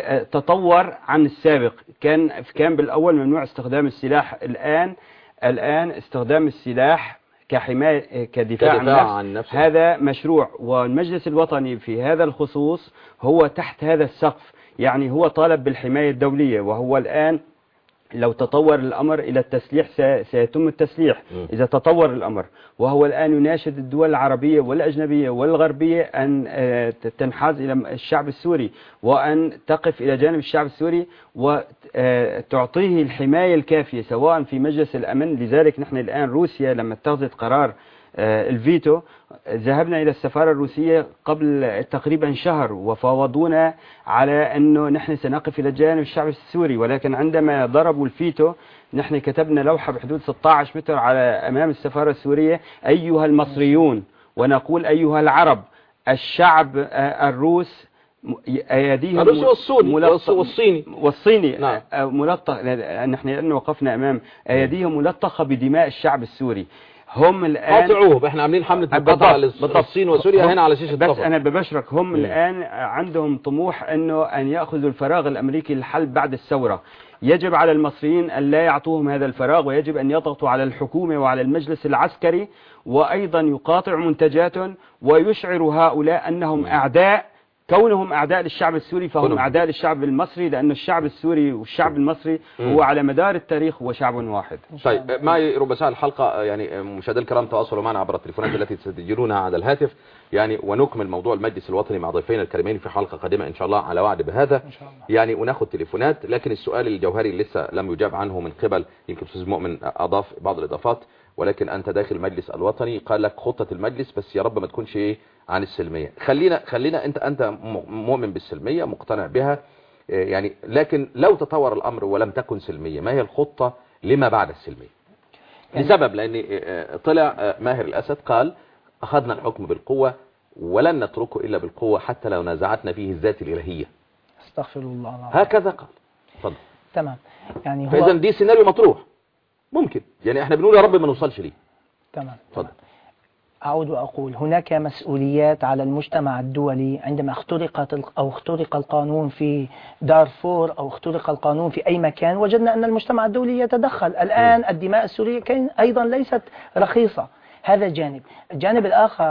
تطور عن السابق. كان كان بالأول ممنوع استخدام السلاح، الآن الآن استخدام السلاح كحماية كدفاع عن النفس, عن النفس هذا مشروع. والمجلس الوطني في هذا الخصوص هو تحت هذا السقف، يعني هو طالب بالحماية الدولية. وهو الآن لو تطور الأمر إلى التسليح سيتم التسليح إذا تطور الأمر. وهو الآن يناشد الدول العربية والأجنبية والغربية أن تنحاز إلى الشعب السوري وأن تقف إلى جانب الشعب السوري وتعطيه الحماية الكافية سواء في مجلس الأمن. لذلك نحن الآن روسيا لما اتخذت قرار الفيتو ذهبنا إلى السفارة الروسية قبل تقريبا شهر وفاوضونا على أنه نحن سنقف إلى جانب الشعب السوري. ولكن عندما ضربوا الفيتو نحن كتبنا لوحة بحدود ستة عشر متر على أمام السفارة السورية: أيها المصريون، ونقول أيها العرب، الشعب الروس أيديهم الروسي والصيني والصيني والصيني نعم. ملطخ. نحن لأنه وقفنا أمام أيديهم ملطخة بدماء الشعب السوري. هم الآن قاطعوه، احنا عاملين حملة مقاطعة للصين وسوريا هنا على شاشة بس الطفل. أنا ببشرك هم م. الآن عندهم طموح أنه أن يأخذوا الفراغ الأمريكي للحل بعد الثورة. يجب على المصريين أن لا يعطوهم هذا الفراغ، ويجب أن يضغطوا على الحكومة وعلى المجلس العسكري، وأيضا يقاطعوا منتجاتهم ويشعروا هؤلاء أنهم أعداء. كونهم أعداء للشعب السوري فهم أعداء للشعب المصري، لأن الشعب السوري والشعب المصري هو على مدار التاريخ هو شعب واحد. طيب معي ربع ساعة الحلقة، يعني مشاهدينا الكرام تواصلوا معنا عبر التليفونات التي تسجلونها على الهاتف، يعني ونكمل موضوع المجلس الوطني مع ضيفينا الكريمين في حلقة قادمة إن شاء الله على وعد بهذا إن شاء الله. يعني وناخد تليفونات. لكن السؤال الجوهري لسه لم يجاب عنه من قبل، يمكن أستاذ مؤمن أضاف بعض الإضافات، ولكن أنت داخل المجلس الوطني قال لك خطة المجلس بس يا رب ما تكونش إيه عن السلمية. خلينا خلينا أنت أنت مؤمن بالسلمية مقتنع بها، يعني لكن لو تطور الأمر ولم تكن سلمية ما هي الخطة لما بعد السلمية؟ يعني لسبب لأن طلع ماهر الأسد قال أخذنا الحكم بالقوة ولن نتركه إلا بالقوة حتى لو نازعتنا فيه الذات الإلهية. استغفر الله العظيم. هكذا قال. اتفضل. تمام. يعني هو فإذا دي سيناريو مطروح ممكن، يعني احنا بنقول يا رب ما نوصلش ليه. تمام. اتفضل. أعود وأقول هناك مسؤوليات على المجتمع الدولي عندما اخترقت أو اخترق القانون في دارفور أو اخترق القانون في أي مكان، وجدنا أن المجتمع الدولي يتدخل. الآن الدماء السورية أيضا ليست رخيصة. هذا جانب. الجانب الآخر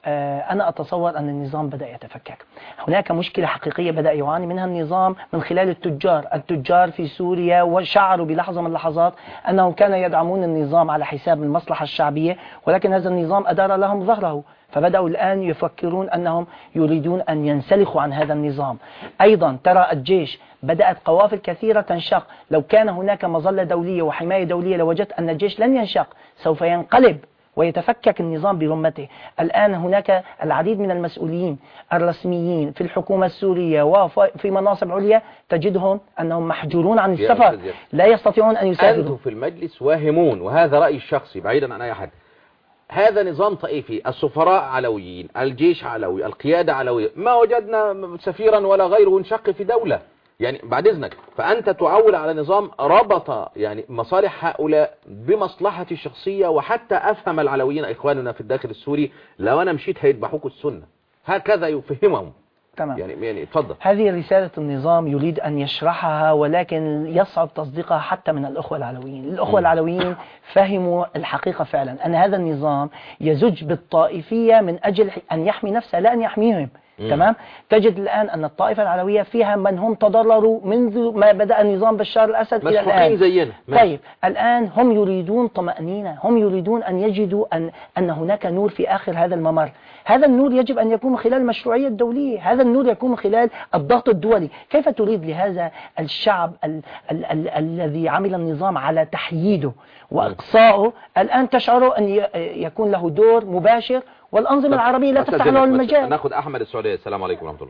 أنا أتصور أن النظام بدأ يتفكك. هناك مشكلة حقيقية بدأ يعاني منها النظام من خلال التجار التجار في سوريا، وشعروا بلحظة من اللحظات أنهم كانوا يدعمون النظام على حساب المصلحة الشعبية، ولكن هذا النظام أدار لهم ظهره، فبدأوا الآن يفكرون أنهم يريدون أن ينسلخوا عن هذا النظام. أيضا ترى الجيش بدأت قوافل كثيرة تنشق. لو كان هناك مظلة دولية وحماية دولية لوجدت أن الجيش لن ينشق، سوف ينقلب ويتفكك النظام برمته. الآن هناك العديد من المسؤولين الرسميين في الحكومة السورية وفي مناصب عليا تجدهم أنهم محجورون عن السفر، لا يستطيعون أن يسافروا. أنتم في المجلس واهمون، وهذا رأيي الشخصي بعيدا عن أي أحد. هذا نظام طائفي، السفراء علويين، الجيش علوي، القيادة علوية، ما وجدنا سفيرا ولا غيره انشق في دولة. يعني بعد إذنك، فأنت تعول على نظام ربط يعني مصالح هؤلاء بمصلحة الشخصية. وحتى أفهم العلويين إخواننا في الداخل السوري، لو أنا مشيت هيذبحوك السنة، هكذا يفهمهم. تمام. يعني يعني اتفضل. هذه رسالة النظام يريد أن يشرحها، ولكن يصعب تصديقها حتى من الأخوة العلويين. الأخوة العلويين فهموا الحقيقة فعلا أن هذا النظام يزج بالطائفية من أجل أن يحمي نفسه لا أن يحميهم. مم. تمام. تجد الآن أن الطائفة العلوية فيها من هم تضرروا منذ ما بدأ نظام بشار الأسد إلى الآن. زينا. طيب الآن هم يريدون طمأنينة، هم يريدون أن يجدوا أن أن هناك نور في آخر هذا الممر. هذا النور يجب أن يكون من خلال المشروعية الدولية، هذا النور يكون من خلال الضغط الدولي. كيف تريد لهذا الشعب ال ال ال الذي عمل النظام على تحييده وإقصائه الآن تشعروا أن يكون له دور مباشر والأنظمة العربية لا تفتح له المجال؟ ناخذ أحمد السعودية. السلام عليكم ورحمة الله.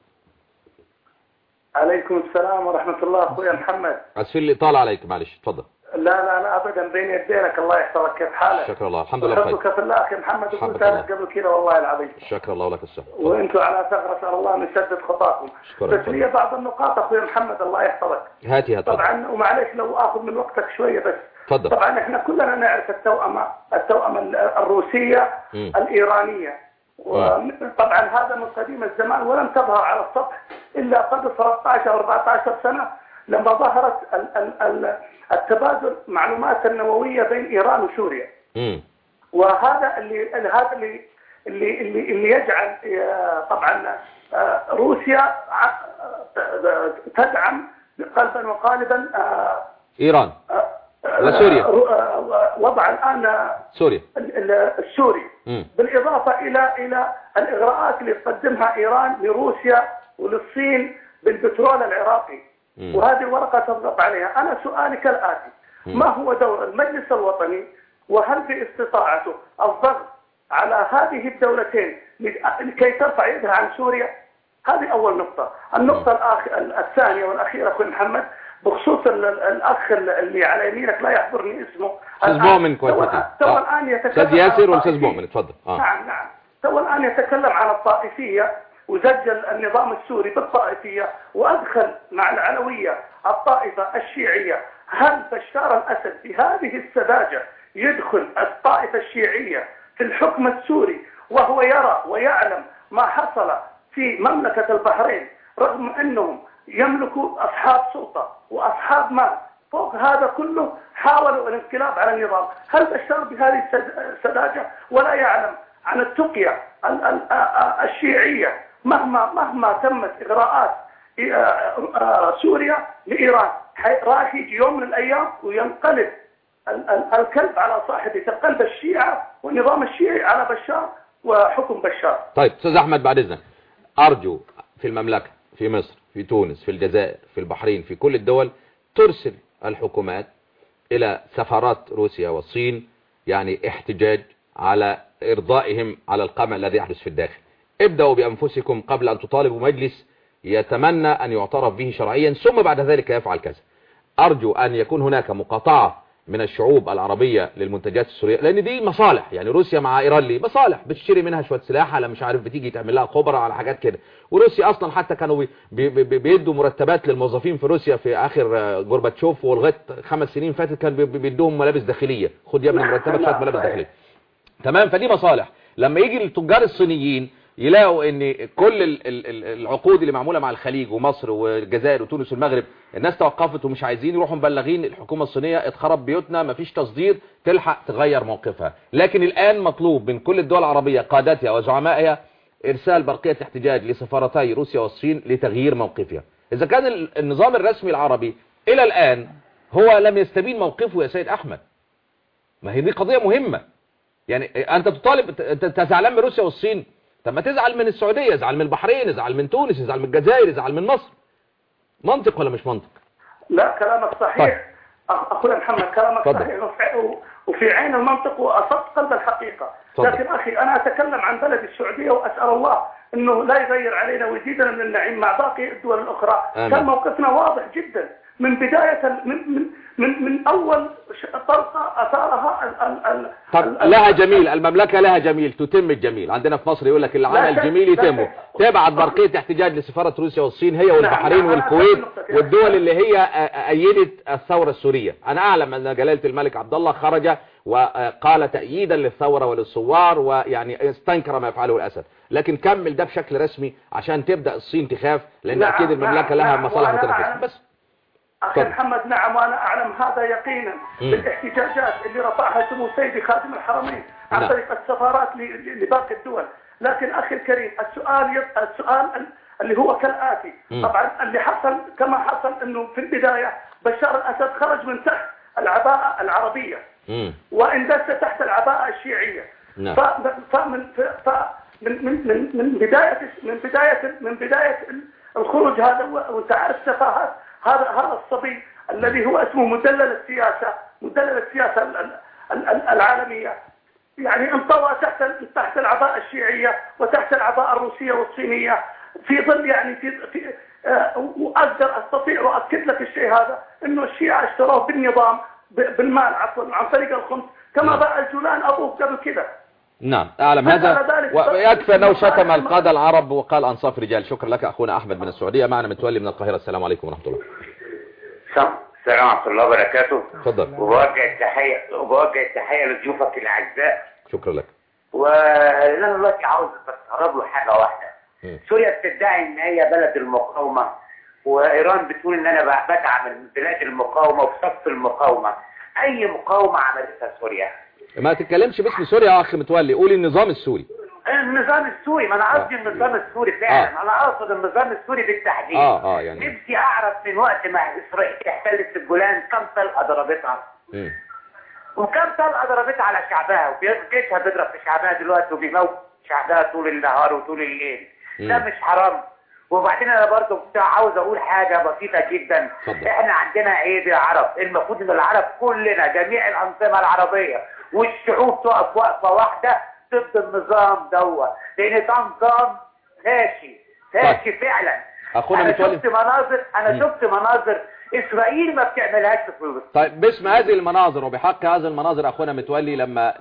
عليكم السلام ورحمة الله أخويا محمد. أسفل اللي طال عليك، معلش اتفضل. لا لا لا أبدا، بين يدينك. الله يحفظك. كيف حالك؟ شكرا الله، الحمد لله بخير. أحبك في الله أخي محمد، وقلت قبل كذا والله العظيم. شكرا الله ولك الصحة. وأنتم على ثغرة، أسأل الله أن يسدد خطاكم. بس لي بعض النقاط أخويا محمد الله يحفظك. هاتي هاتي. طبعا ومعلش لو آخذ من وقتك شوية بس. تفضل. طبعا احنا كلنا نعرف التوأمة التوأمة الروسية م. الإيرانية، وطبعا هذا من قديم الزمان ولم تظهر على السطح إلا قبل ثلاثة عشر أو أربعة عشر سنة لما ظهرت التبادل معلومات النووية بين إيران وسوريا. م. وهذا اللي هذا اللي اللي اللي, اللي يجعل طبعا روسيا تدعم قلبا وقالبا إيران وسوريا. وضع الآن سوريا السوري، بالإضافة إلى إلى الإغراءات اللي تقدمها إيران لروسيا وللصين بالبترول العراقي. مم. وهذه الورقة تضغط عليها. أنا سؤالي كالآتي: مم. ما هو دور المجلس الوطني، وهل باستطاعته الضغط على هذه الدولتين لكي ترفع يدها عن سوريا؟ هذه أول نقطة. النقطة الآخ... الثانية والأخيرة أخوي محمد بخصوص الأخ اللي على يمينك لا يحضرني اسمه، أستاذ مؤمن كويتي. تو الآن يتكلم أستاذ ياسر والأستاذ مؤمن اتفضل. آه. نعم نعم. تو الآن يتكلم عن الطائفية وزجل النظام السوري بالطائفية وأدخل مع العلوية الطائفة الشيعية. هل بشار الأسد بهذه السذاجة يدخل الطائفة الشيعية في الحكم السوري وهو يرى ويعلم ما حصل في مملكة البحرين، رغم أنهم يملكوا أصحاب سلطة وأصحاب مال؟ فوق هذا كله حاولوا الانقلاب على النظام. هل بشار بهذه السذاجة ولا يعلم عن التقية الشيعية مهما مهما تمت إغراءات سوريا لإيران؟ راح يجي يوم من الأيام وينقلب الكلب على صاحبه، كقلب الشيعة والنظام الشيعي على بشار وحكم بشار. طيب أستاذ أحمد بعد إذنك، أرجو في المملكة، في مصر، في تونس، في الجزائر، في البحرين، في كل الدول ترسل الحكومات إلى سفارات روسيا والصين يعني احتجاج على إرضائهم على القمع الذي يحدث في الداخل. ابدأوا بأنفسكم قبل أن تطالبوا مجلس يتمنى أن يعترف به شرعيا ثم بعد ذلك يفعل كذا. أرجو أن يكون هناك مقاطعة من الشعوب العربية للمنتجات السورية، لأن دي مصالح. يعني روسيا مع إيران ليه مصالح، بتشتري منها شوية سلاح على مش عارف بتيجي تعمل لها خبرة على حاجات كده. وروسيا أصلا حتى كانوا بي بي بي بيدوا مرتبات للموظفين في روسيا في آخر جورباتشوف، ولغاية خمس سنين فاتت كان بيدوهم ملابس داخلية. خد يا ابني مرتبات شوية ملابس داخلية. تمام. فدي مصالح. لما يجي التجار الصينيين يلاقوا ان كل ال- ال- ال- العقود اللي معموله مع الخليج ومصر والجزائر وتونس والمغرب الناس توقفت ومش عايزين يروحوا مبلغين الحكومه الصينيه اتخرب بيوتنا مفيش تصدير، تلحق تغير موقفها. لكن الان مطلوب من كل الدول العربيه قادتها وزعمائها ارسال برقيه احتجاج لسفارتي روسيا والصين لتغيير موقفها. اذا كان ال- النظام الرسمي العربي الى الان هو لم يستبين موقفه يا سيد احمد، ما هي دي قضيه مهمه. يعني انت تطالب، انت زعلان من روسيا والصين، طب ما تزعل من السعوديه، ازعل من البحرين، ازعل من تونس، ازعل من الجزائر، ازعل من مصر. منطق ولا مش منطق؟ لا كلامك صحيح. طيب. أخ- اخوي محمد كلامك فضل. صحيح وفي- وفي عين المنطق واصبت قلب الحقيقه. فضل. لكن اخي انا اتكلم عن بلدي السعوديه واسال الله انه لا يغير علينا ويزيدنا من النعيم مع باقي الدول الاخرى. آمين. كان موقفنا واضح جدا من بدايه من من من, من اول ش- طلقه اثارها ال ال ال طب ال- لها جميل، المملكه لها جميل، تتم الجميل. عندنا في مصر يقول لك اللي لا عمل شك- جميل لا يتمه. شك. تبعت برقيه احتجاج لسفاره روسيا والصين هي والبحرين نعم، أنا والكويت أتفق نقطة. والدول اللي هي ايدت الثوره السوريه. انا اعلم ان جلاله الملك عبد الله خرج وقال تأييدا للثوره وللثوار ويعني استنكر ما يفعله الاسد، لكن كمل ده بشكل رسمي عشان تبدا الصين تخاف، لان نعم، اكيد المملكه نعم، لها نعم، مصالح وأنا متنافسه. أعلم. بس أخي طب. محمد نعم وأنا أعلم هذا يقينا مم. بالاحتجاجات اللي رفعها سمو سيدي خادم الحرمين عن نعم. طريق السفارات ل- ل- لباقي الدول. لكن أخي الكريم السؤال يب... السؤال ال- اللي هو كالآتي. مم. طبعا اللي حصل كما حصل أنه في البداية بشار الأسد خرج من تحت العباءة العربية مم. واندس تحت العباءة الشيعية. نعم. ف... فمن ف... ف... من من من من بداية من بداية من بداية الخروج هذا و- وانت عارف سفاهات هذا هذا الصبي الذي هو اسمه مدلل السياسة مدلل السياسة ال- ال- ال- العالمية، يعني انطوى تحت تحت العباءة الشيعية وتحت العباءة الروسية والصينية في ظل يعني في في آه، واقدر استطيع واكد لك الشيء هذا انه الشيعة اشتروه بالنظام ب- بالمال عفوا عن طريق الخمس كما نعم. باع الجولان ابوه قبل كده. نعم أعلم مثل هذا، ذلك ويكفي أنه شتم مثل- القادة العرب وقال أنصاف رجال. شكرا لك أخونا أحمد من السعودية. معنا متولي من القاهرة. السلام عليكم ورحمة الله. السلام ورحمة الله وبركاته. تفضل. وبوجه التحية وبوجه التحية لضيوفك الأعزاء. شكرا لك. وأنا دلوقتي عاوز بستغرب له حاجة واحدة. مم. سوريا بتدعي إن هي بلد المقاومة، وإيران بتقول إن أنا بدعم بلاد المقاومة وفي صف المقاومة. أي مقاومة عملتها سوريا؟ ما تتكلمش باسم سوريا يا أخي متولي، قول النظام السوري. النظام السوري، ما انا قصدي النظام السوري فعلا. آه. انا اقصد النظام السوري بالتحديد. اه اه يعني نفسي اعرف من وقت ما اسرائيل احتلت الجولان كم طلقه ضربتها، مم. وكم طلقه ضربتها على شعبها، وجيشها بيضرب في شعبها دلوقتي وبيموت شعبها طول النهار وطول الليل. ده مم. مش حرام؟ وبعدين انا برضه كنت عاوز اقول حاجه بسيطه جدا. اتفضل. احنا عندنا عيب يا عرب، المفروض ان العرب كلنا جميع الانظمه العربيه والشعوب تقف وقفه واحده ضد النظام دوت، لان ده نظام فاشي فاشي فعلا. أخونا انا متولي. شفت مناظر انا مم. شفت مناظر اسرائيل ما بتعملهاش في فلسطين. طيب باسم هذه المناظر وبحق هذه المناظر أخونا متولي، لما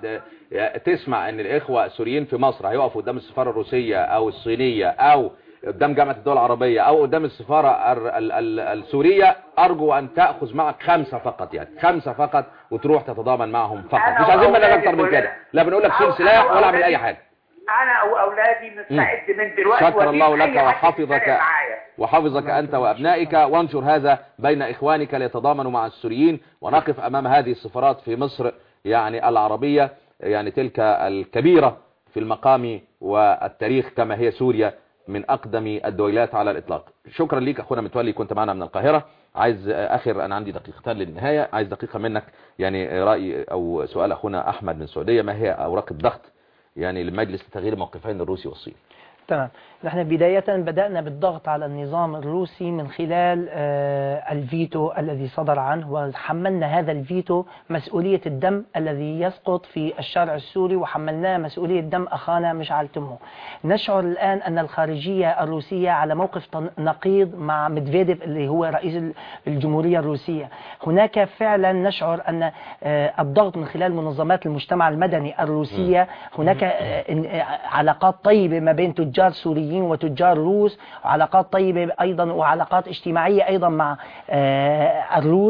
تسمع أن الإخوة السوريين في مصر هيقفوا قدام السفارة الروسية أو الصينية أو قدام جامعة الدول العربية أو قدام السفارة ال ال السورية، أرجو أن تأخذ معك خمسة فقط، يعني خمسة فقط وتروح تتضامن معهم فقط. أنا مش عايزين منك وأولادي أكتر من كلنا. كده، لا بنقول لك شيل أنا سلاح ولا اعمل وأولادي- أي حاجة. انا واولادي مستعد من دلوقتي. شكر الله وأجيب لك أي حد وحفظك يتفرق معايا. وحفظك أنت وأبنائك، وانشر هذا بين إخوانك ليتضامنوا مع السوريين، ونقف أمام هذه السفارات في مصر يعني العربية، يعني تلك الكبيرة في المقام والتاريخ كما هي سوريا من أقدم الدولات على الإطلاق. شكرا ليك أخونا متولي، كنت معنا من القاهرة. عايز آخر، أنا عندي دقيقتين للنهاية، عايز دقيقة منك يعني رأي أو سؤال أخونا أحمد من السعودية، ما هي أوراق الضغط يعني للمجلس لتغيير موقفين الروسي والصيني؟ تمام. نحن بداية بدأنا بالضغط على النظام الروسي من خلال آه الفيتو الذي صدر عنه، وحملنا هذا الفيتو مسؤولية الدم الذي يسقط في الشارع السوري، وحملناه مسؤولية دم أخانا مشعل تمه. نشعر الآن أن الخارجية الروسية على موقف نقيض مع ميدفيديف اللي هو رئيس الجمهورية الروسية. هناك فعلا نشعر أن آه الضغط من خلال منظمات المجتمع المدني الروسية، هناك آه علاقات طيبة ما بين تجار سوريين وتجار روس، وعلاقات طيبة أيضا وعلاقات اجتماعية أيضا مع الروس.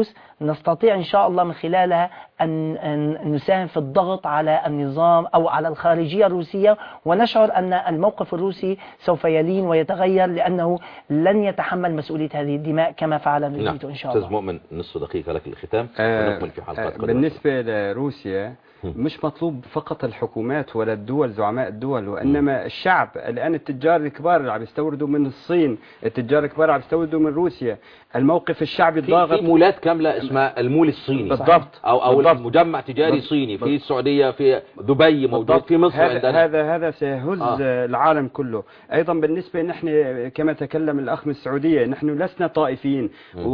نستطيع إن شاء الله من خلالها أن, أن نساهم في الضغط على النظام أو على الخارجية الروسية، ونشعر أن الموقف الروسي سوف يلين ويتغير، لأنه لن يتحمل مسؤولية هذه الدماء كما فعل نيتو إن شاء الله. أستاذ مؤمن نصف دقيقة لك الختام آه ونكمل في حلقات قادمة. بالنسبة لروسيا مش مطلوب فقط الحكومات ولا الدول زعماء الدول، وإنما الشعب. الآن التجار الكبار اللي عم يستوردوا من الصين، التجار الكبار عم يستوردوا من روسيا، الموقف الشعبي الضاغط. في مولات كاملة اسمها المول الصيني بالضبط، أو أو بالضبط. مجمع تجاري بالضبط. صيني في السعودية، في دبي موجود، في مصر هذا عندنا. هذا هذا سيهز آه. العالم كله. أيضا بالنسبة نحن كما تكلم الأخ من السعودية، نحن لسنا طائفيين،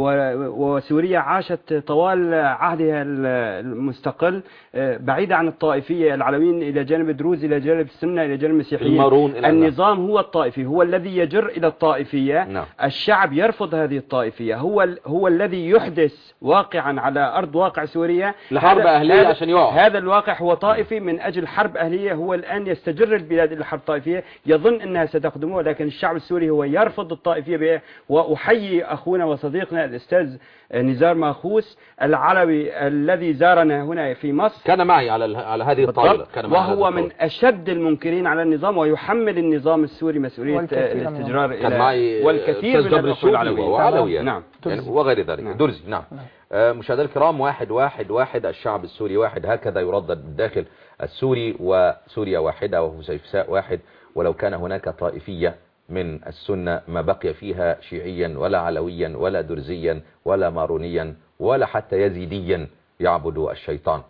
وسوريا عاشت طوال عهدها المستقل بعيدة عن الطائفية، العلويين إلى جانب الدروز، إلى جانب السنة، إلى جانب المسيحيين. النظام هو الطائفي، هو الذي يجر إلى الطائفية. نعم. الشعب يرفض هذه الطائفية، هو هو الذي يحدث واقعا على أرض واقع سوريا الحرب أهلية عشان يقع. هذا الواقع هو طائفي من أجل حرب أهلية. هو الآن يستجر البلاد إلى حرب طائفية، يظن أنها ستخدمه، ولكن الشعب السوري هو يرفض الطائفية. وأحيي أخونا وصديقنا الأستاذ نزار ماخوس العلوي الذي زارنا هنا في مصر، كان معي على على هذه الطاولة، وهو من أشد المنكرين على النظام، ويحمل النظام السوري مسؤولية الاستجرار إلى والكثير من الأخوة العلوية. نعم. يعني وغير ذلك. نعم. درزي. نعم. آه مشاهدينا الكرام، واحد واحد واحد، الشعب السوري واحد، هكذا يردد بالداخل السوري، وسوريا واحدة وهسيفساء واحد. ولو كان هناك طائفية من السنة ما بقي فيها شيعيا ولا علويا ولا درزيا ولا مارونيا ولا حتى يزيديا يعبد الشيطان.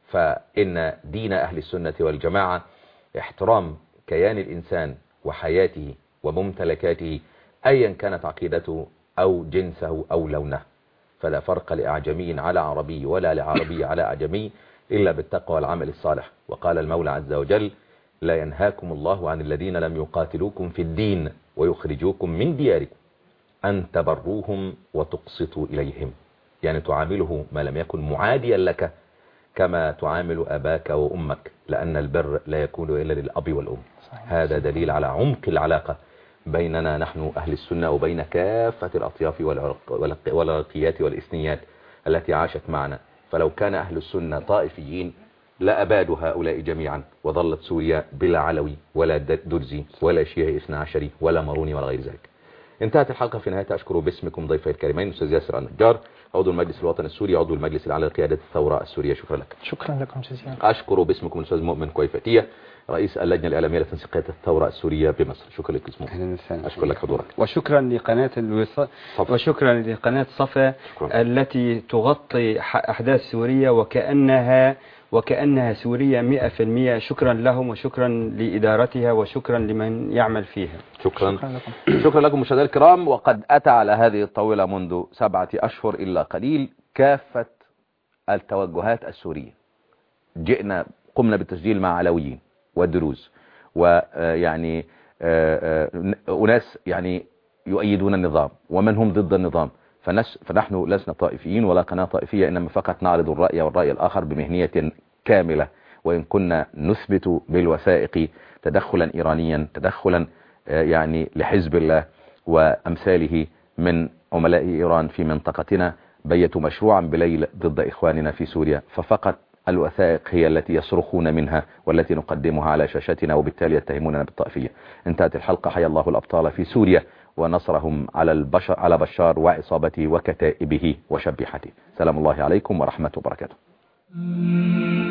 فإن دين أهل السنة والجماعة احترام كيان الإنسان وحياته وممتلكاته أيا كانت عقيدته أو جنسه أو لونه، فلا فرق لأعجمي على عربي ولا لعربي على أعجمي إلا بالتقوى والعمل الصالح. وقال المولى عز وجل: لا ينهاكم الله عن الذين لم يقاتلوكم في الدين ويخرجوكم من دياركم أن تبروهم وتقسطوا إليهم. يعني تعامله ما لم يكن معاديا لك كما تعامل أباك وأمك، لأن البر لا يكون إلا للأب والأم. هذا دليل على عمق العلاقة بيننا نحن أهل السنة وبين كافة الأطياف والعرقيات والإثنيات التي عاشت معنا. فلو كان أهل السنة طائفيين لأبادوا هؤلاء جميعا، وظلت سوريا بلا علوي ولا درزي ولا شيعي اثنا عشري ولا ماروني ولا غير ذلك. انتهت الحلقة. في نهاية أشكر باسمكم ضيفي الكريمين الأستاذ ياسر النجار، عضو المجلس الوطني السوري، عضو المجلس الأعلى لقيادة الثورة السورية. شكرا لك. شكرا لكم جزيلا. أشكر باسمكم الأستاذ مؤمن كويفتية، رئيس اللجنة الإعلامية لتنسيقية الثورة السورية بمصر. شكرا لك اسمه. أشكر لك حضورك. وشكرا لقناة الوصال، وشكرا لقناة صفا التي تغطي أحداث سوريا وكأنها وكأنها سوريا مئة في المئة. شكرا لهم وشكرا لإدارتها وشكرا لمن يعمل فيها. شكرا. شكرا لكم, شكرا لكم مشاهدينا الكرام. وقد أتى على هذه الطاولة منذ سبعة أشهر إلا قليل كافة التوجهات السورية. جئنا قمنا بالتسجيل مع علويين والدروز، ويعني أناس يعني يؤيدون النظام ومن هم ضد النظام. فنحن لسنا طائفيين ولا قناة طائفية، إنما فقط نعرض الرأي والرأي الآخر بمهنية كاملة، وإن كنا نثبت بالوثائق تدخلا إيرانيا، تدخلا يعني لحزب الله وأمثاله من عملاء إيران في منطقتنا، بيتوا مشروعا بليل ضد إخواننا في سوريا. ففقط الوثائق هي التي يصرخون منها والتي نقدمها على شاشتنا، وبالتالي يتهموننا بالطائفية. انتهت الحلقة. حيا الله الأبطال في سوريا ونصرهم على البشر على بشار وعصابته وكتائبه وشبيحته. سلام الله عليكم ورحمة وبركاته.